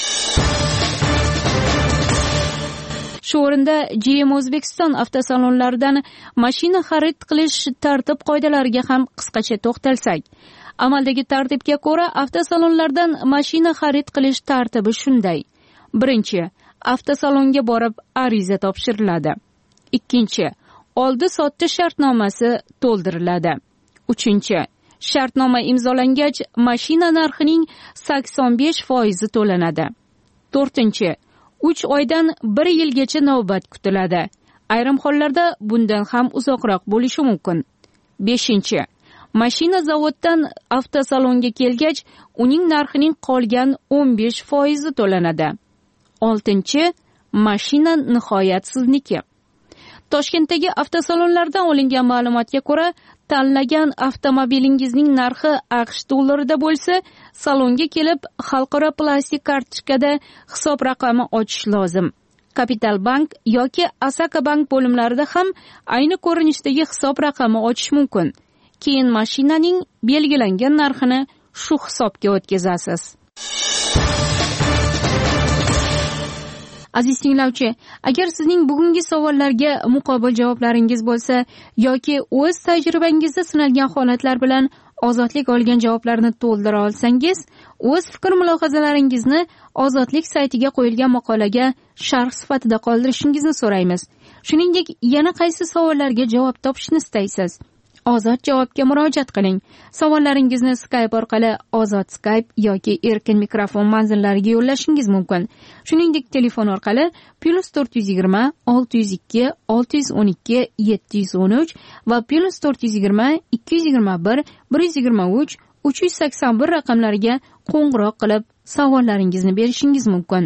Shu o'rinda GM O'zbekiston avtosalonlaridan mashina xarid qilish tartib qoidalariga ham qisqacha to'xtalsak. Amaldagi tartibga ko'ra, avtosalonlardan mashina xarid qilish tartibi shunday. Birinchi, avtosalonga borib ariza topshiriladi. Ikkinchi, oldi-sotdi shartnomasi to'ldiriladi. Uchinchi, shartnoma imzolangach, mashina narxining 85% to'lanadi. To'rtinchi, 3 oydan 1 yilgacha navbat kutiladi. Ayrim hollarda bundan ham uzoqroq bo'lishi mumkin. Beshinchi, mashina zavoddan avtosalonga kelgach, uning narxining qolgan 15% to'lanadi. Oltinchi, mashina nihoyat sizniki. Toshkentdagi avtosalonlardan olingan ma'lumotga ko'ra, tanlagan avtomobilingizning narxi AQSh dollarida bo'lsa, salonga kelib xalqaro plastik kartochkada hisob raqami ochish lozim. Kapital bank yoki Asaka bank bo'limlarida ham ayni ko'rinishdagi hisob raqami ochish mumkin. Keyin mashinaning belgilangan narxini shu hisobga o'tkazasiz. Aziz tinglovchi, agar sizning bugungi savollarga muqobil javoblaringiz bo'lsa yoki o'z tajribangizda sinalgan holatlar bilan ozodlik olgan javoblarni to'ldira olsangiz, o'z fikr-mulohazalaringizni ozodlik saytiga qo'yilgan maqolaga sharh sifatida qoldirishingizni so'raymiz. Shuningdek, yana qaysi savollarga javob topishni istaysiz? ozod javobga murojaat qiling. Savollaringizni Skype orqali ozod Skype yoki erkin mikrofon manzillariga yo'llashingiz mumkin. Shuningdek, telefon orqali +420 602 612 713 va +420 221 123 381 raqamlariga qo'ng'iroq qilib savollaringizni berishingiz mumkin.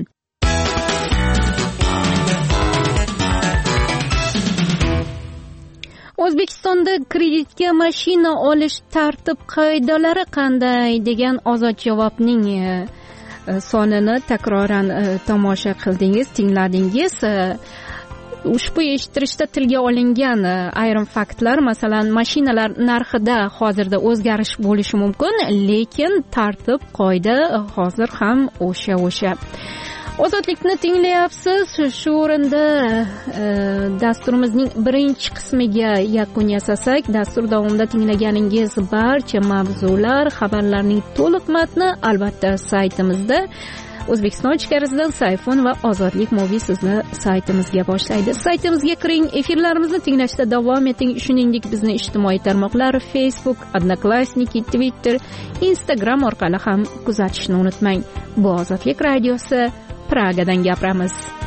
O'zbekistonda kreditga mashina olish tartib-qoidalari qanday degan ozod javobning sonini takroran tomosha qildingiz, tingladingiz. Ushbu eshittirishda tilga olingan ayrim faktlar, masalan, mashinalar narxida hozirda o'zgarish bo'lishi mumkin, lekin tartib, qoida hozir ham o'sha. Ozodlikni tinglayapsiz. Shu o'rinda dasturimizning birinchi qismiga yakun yasasak, dastur davomida tinglaganingiz barcha mavzular, xabarlarning to'liq matni albatta saytimizda. O'zbekiston ichkarisidan Sayfon va Ozodlik Mobi sizni saytimizga boshlaydi. Saytimizga kiring, efirlarimizni tinglashda davom eting. Shuningdek, bizni ijtimoiy tarmoqlar Facebook, Odnoklassniki, Twitter, Instagram orqali ham kuzatishni unutmang. Bu Ozodlik radiosi, Pragadan gapiramiz.